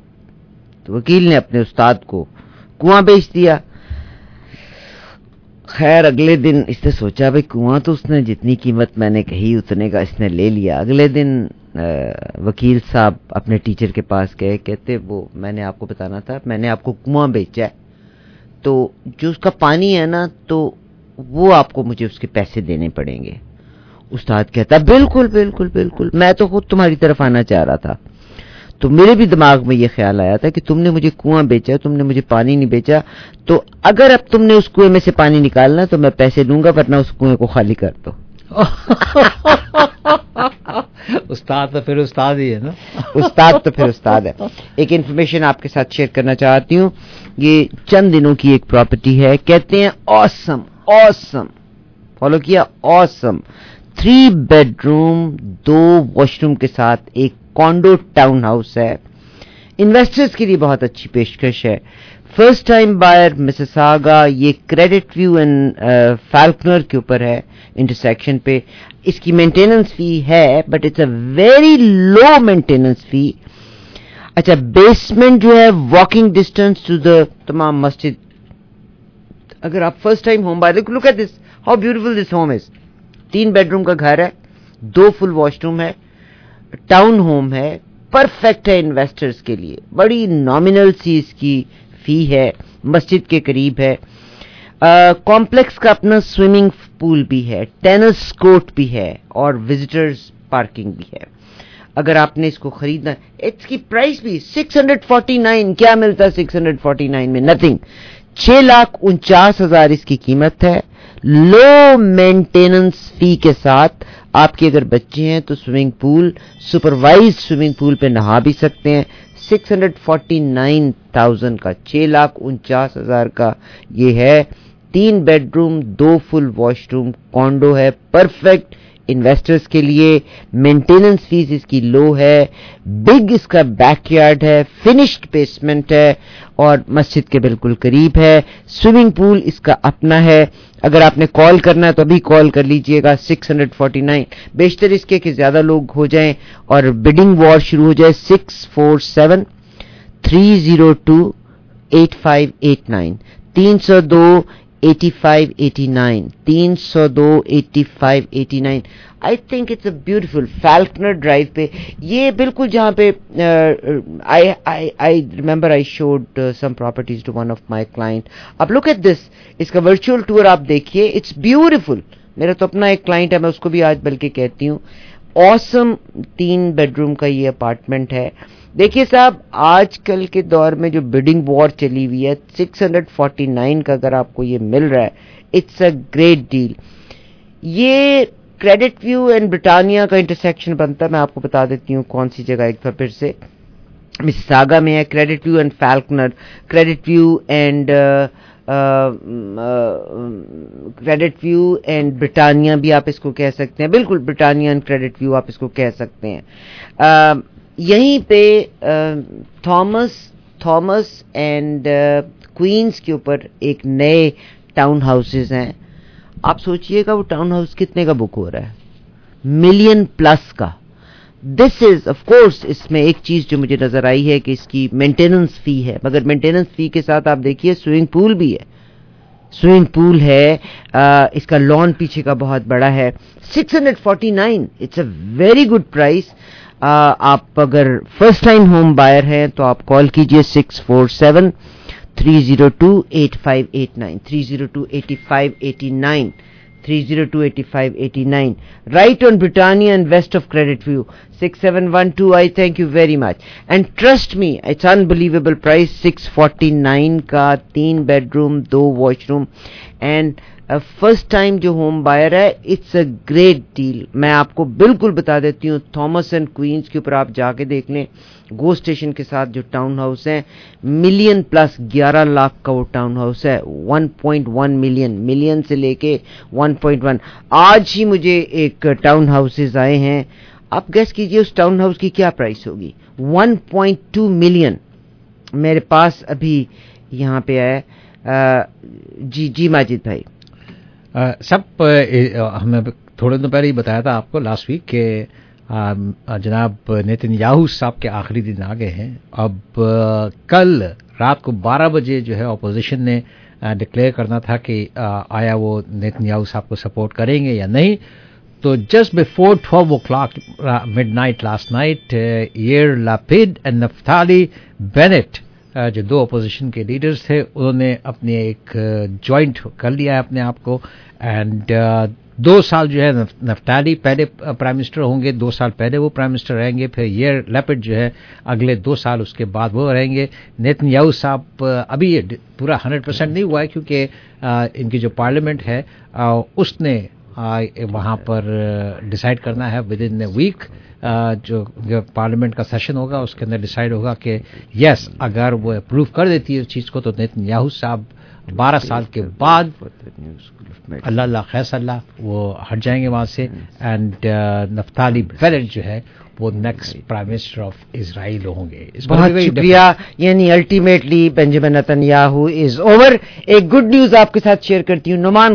तो वकील ने अपने उस्ताद को कुआं बेच दिया. خیر اگلے دن اس نے سوچا بھائی کنواں تو اس نے جتنی قیمت میں نے کہی اتنے کا اس نے لے لیا. اگلے دن وکیل صاحب اپنے ٹیچر کے پاس گئے, کہتے وہ میں نے آپ کو بتانا تھا, میں نے آپ کو کنواں بیچا ہے تو جو اس کا پانی ہے نا تو وہ آپ کو مجھے اس کے پیسے دینے پڑیں گے. استاد کہتا بالکل بالکل بالکل, میں تو خود تمہاری طرف آنا چاہ رہا تھا. تو میرے بھی دماغ میں یہ خیال آیا تھا کہ تم نے مجھے کنواں بیچا, تم نے مجھے پانی نہیں بیچا, تو اگر اب تم نے اس کنویں میں سے پانی نکالنا تو میں پیسے دوں گا, ورنہ اس کنویں کو خالی کر دو. استاد تو پھر استاد ہی ہے نا. استاد تو پھر استاد ہے. ایک انفارمیشن آپ کے ساتھ شیئر کرنا چاہتی ہوں, یہ چند دنوں کی ایک پراپرٹی ہے, کہتے ہیں آسم آسم, فالو کیا, آسم تھری بیڈ روم دو واش روم کے ساتھ ایک کانڈو ٹاؤن ہاؤس ہے. انویسٹرز کے لیے بہت اچھی پیشکش ہے. فرسٹ ٹائم بائر مسیساگا, یہ کریڈٹ ویو اینڈ فالکنر کے اوپر ہے, انٹرسیکشن پہ. اس کی مینٹیننس فی ہے but it's a very low maintenance fee. اچھا بیسمنٹ جو ہے واکنگ ڈسٹینس ٹو دا تمام مسجد. اگر آپ first time home buyer, look at this how beautiful this home is. تین بیڈ روم کا گھر ہے, دو فل واش روم ہے, ٹاؤن ہوم ہے, پرفیکٹ ہے انویسٹرز کے لیے. بڑی نامنل سی اس کی فی ہے, مسجد کے قریب ہے. کمپلیکس کا اپنا سوئمنگ پول بھی ہے, ٹینس کورٹ بھی ہے اور وزٹرز پارکنگ بھی ہے. اگر آپ نے اس کو خریدنا, اس کی پرائس بھی سکس ہنڈریڈ فورٹی نائن, کیا ملتا ہے سکس ہنڈریڈ فورٹی نائن میں؟ نتھنگ. چھ لاکھ انچاس ہزار اس کی قیمت ہے, لو مینٹیننس فی کے ساتھ. آپ کے اگر بچے ہیں تو swimming pool, supervise swimming pool پہ نہا بھی سکتے ہیں. Six hundred forty nine thousand کا, چھ لاکھ انچاس ہزار کا یہ ہے. تین بیڈ روم دو فل واش روم کانڈو ہے, پرفیکٹ انویسٹرز کے لیے. مینٹیننس فیس اس کی لو ہے. بگ اس کا بیک یارڈ ہے, فنشڈ بیسمنٹ ہے اور مسجد کے بالکل قریب ہے. سوئمنگ پول اس کا اپنا ہے. اگر آپ نے کال کرنا ہے تو ابھی کال کر لیجئے گا سکس ہنڈریڈ فورٹی نائن. بیشتر اس کے کہ زیادہ لوگ ہو جائیں اور بڈنگ وار شروع ہو جائے. Six four seven three zero two eight five eight nine, تین سو دو ایٹی فائیو ایٹی نائن, تین سو دو eighty five eighty nine. I think it's a beautiful. Falconer drive پہ یہ بالکل جہاں پہ I remember I showed some properties to one of my client. اب لک ایٹ دس, اس کا ورچوئل ٹور آپ دیکھیے, اٹس بیوٹیفل. میرا تو اپنا ایک کلائنٹ ہے, میں اس کو بھی آج بلکہ کہتی ہوں. آسم تین بیڈ روم کا یہ اپارٹمنٹ ہے. دیکھیے صاحب, آج کل کے دور میں جو بڈنگ وار چلی ہوئی ہے, سکس ہنڈریڈ فورٹی نائن کا اگر آپ کو یہ مل رہا ہے, اٹس اے گریٹ ڈیل. یہ کریڈٹ ویو اینڈ برٹانیہ کا انٹرسیکشن بنتا ہے. میں آپ کو بتا دیتی ہوں کون سی جگہ, ایک بار پھر سے مسیساگا میں ہے. Creditview and Falconer, Creditview and Creditview and Britannia بھی آپ اس کو کہہ سکتے ہیں. بالکل برٹانیہ اینڈ کریڈٹ ویو آپ اس کو کہہ سکتے ہیں. uh, یہیں پہ تھامس تھامس اینڈ کوئنز کے اوپر ایک نئے ٹاؤن ہاؤسز ہیں. آپ سوچئے گا وہ ٹاؤن ہاؤس کتنے کا بک ہو رہا ہے؟ ملین پلس کا. دس از آف کورس, اس میں ایک چیز جو مجھے نظر آئی ہے کہ اس کی مینٹیننس فی ہے, مگر مینٹیننس فی کے ساتھ آپ دیکھیے سوئمنگ پول بھی ہے. سوئمنگ پول ہے, آ, اس کا لان پیچھے کا بہت بڑا ہے. Six hundred forty nine, it's a very good price. آپ اگر فرسٹ ٹائم ہوم بائر ہیں تو آپ کال کیجئے six four seven three zero two eight five eight nine, three zero two eighty five eighty nine, three zero two eighty five eighty nine. Right on Britannia and west of Credit View. six seven one two, I thank you very much. And trust me, it's unbelievable price. six forty-nine کا تین bedroom دو washroom and first time جو home buyer ہے, it's a great deal. میں آپ کو بالکل بتا دیتی ہوں, تھامس اینڈ کوئنز کے اوپر آپ جا کے دیکھ لیں. گو اسٹیشن کے ساتھ جو ٹاؤن ہاؤس ہیں, ملین پلس گیارہ لاکھ کا وہ ٹاؤن ہاؤس ہے. One point one million million سے لے کے ون پوائنٹ ون. آج ہی مجھے ایک ٹاؤن ہاؤسز آئے ہیں, آپ گیس کیجئے اس ٹاؤن ہاؤس کی کیا پرائس ہوگی. ون پوائنٹ ٹو ملین میرے پاس ابھی یہاں پہ آیا. جی جی ماجد بھائی, سب ہمیں تھوڑے دن پہلے ہی بتایا تھا آپ کو لاسٹ ویک کہ جناب نیتن یاہو صاحب کے آخری دن آ گئے ہیں. اب کل رات کو بارہ بجے جو ہے اپوزیشن نے डिक्लेयर करना था कि आया वो नेतन्याहू साहब को सपोर्ट करेंगे या नहीं. तो just before twelve o'clock midnight last night Yair Lapid and Naftali Bennett जो दो अपोजिशन के लीडर्स थे उन्होंने अपने एक जॉइंट कर लिया है अपने आप को. एंड दो साल जो है नफ्ताली पहले प्राइम मिनिस्टर होंगे, दो साल पहले वो प्राइम मिनिस्टर रहेंगे, फिर येर लैपिड जो है अगले दो साल उसके बाद वो रहेंगे. नेतन्याहू साहब अभी ये पूरा हंड्रेड परसेंट नहीं हुआ है क्योंकि इनकी जो पार्लियामेंट है उसने वहाँ पर डिसाइड करना है विद इन ए वीक. जो पार्लियामेंट का सेशन होगा उसके अंदर डिसाइड होगा कि यस अगर वो अप्रूव कर देती है उस चीज़ को तो नेतन्याहू साहब बारह साल के बाद अल्लाह अल्लाह खैस अल्लाह वो हट जाएंगे वहाँ से. एंड नफ्ताली बेनेट जो है वो next prime minister of Israel होंगे. बहुत शुक्रिया. यानी ultimately Benjamin Netanyahu is over. एक गुड न्यूज आपके साथ शेयर करती हूँ. नुमान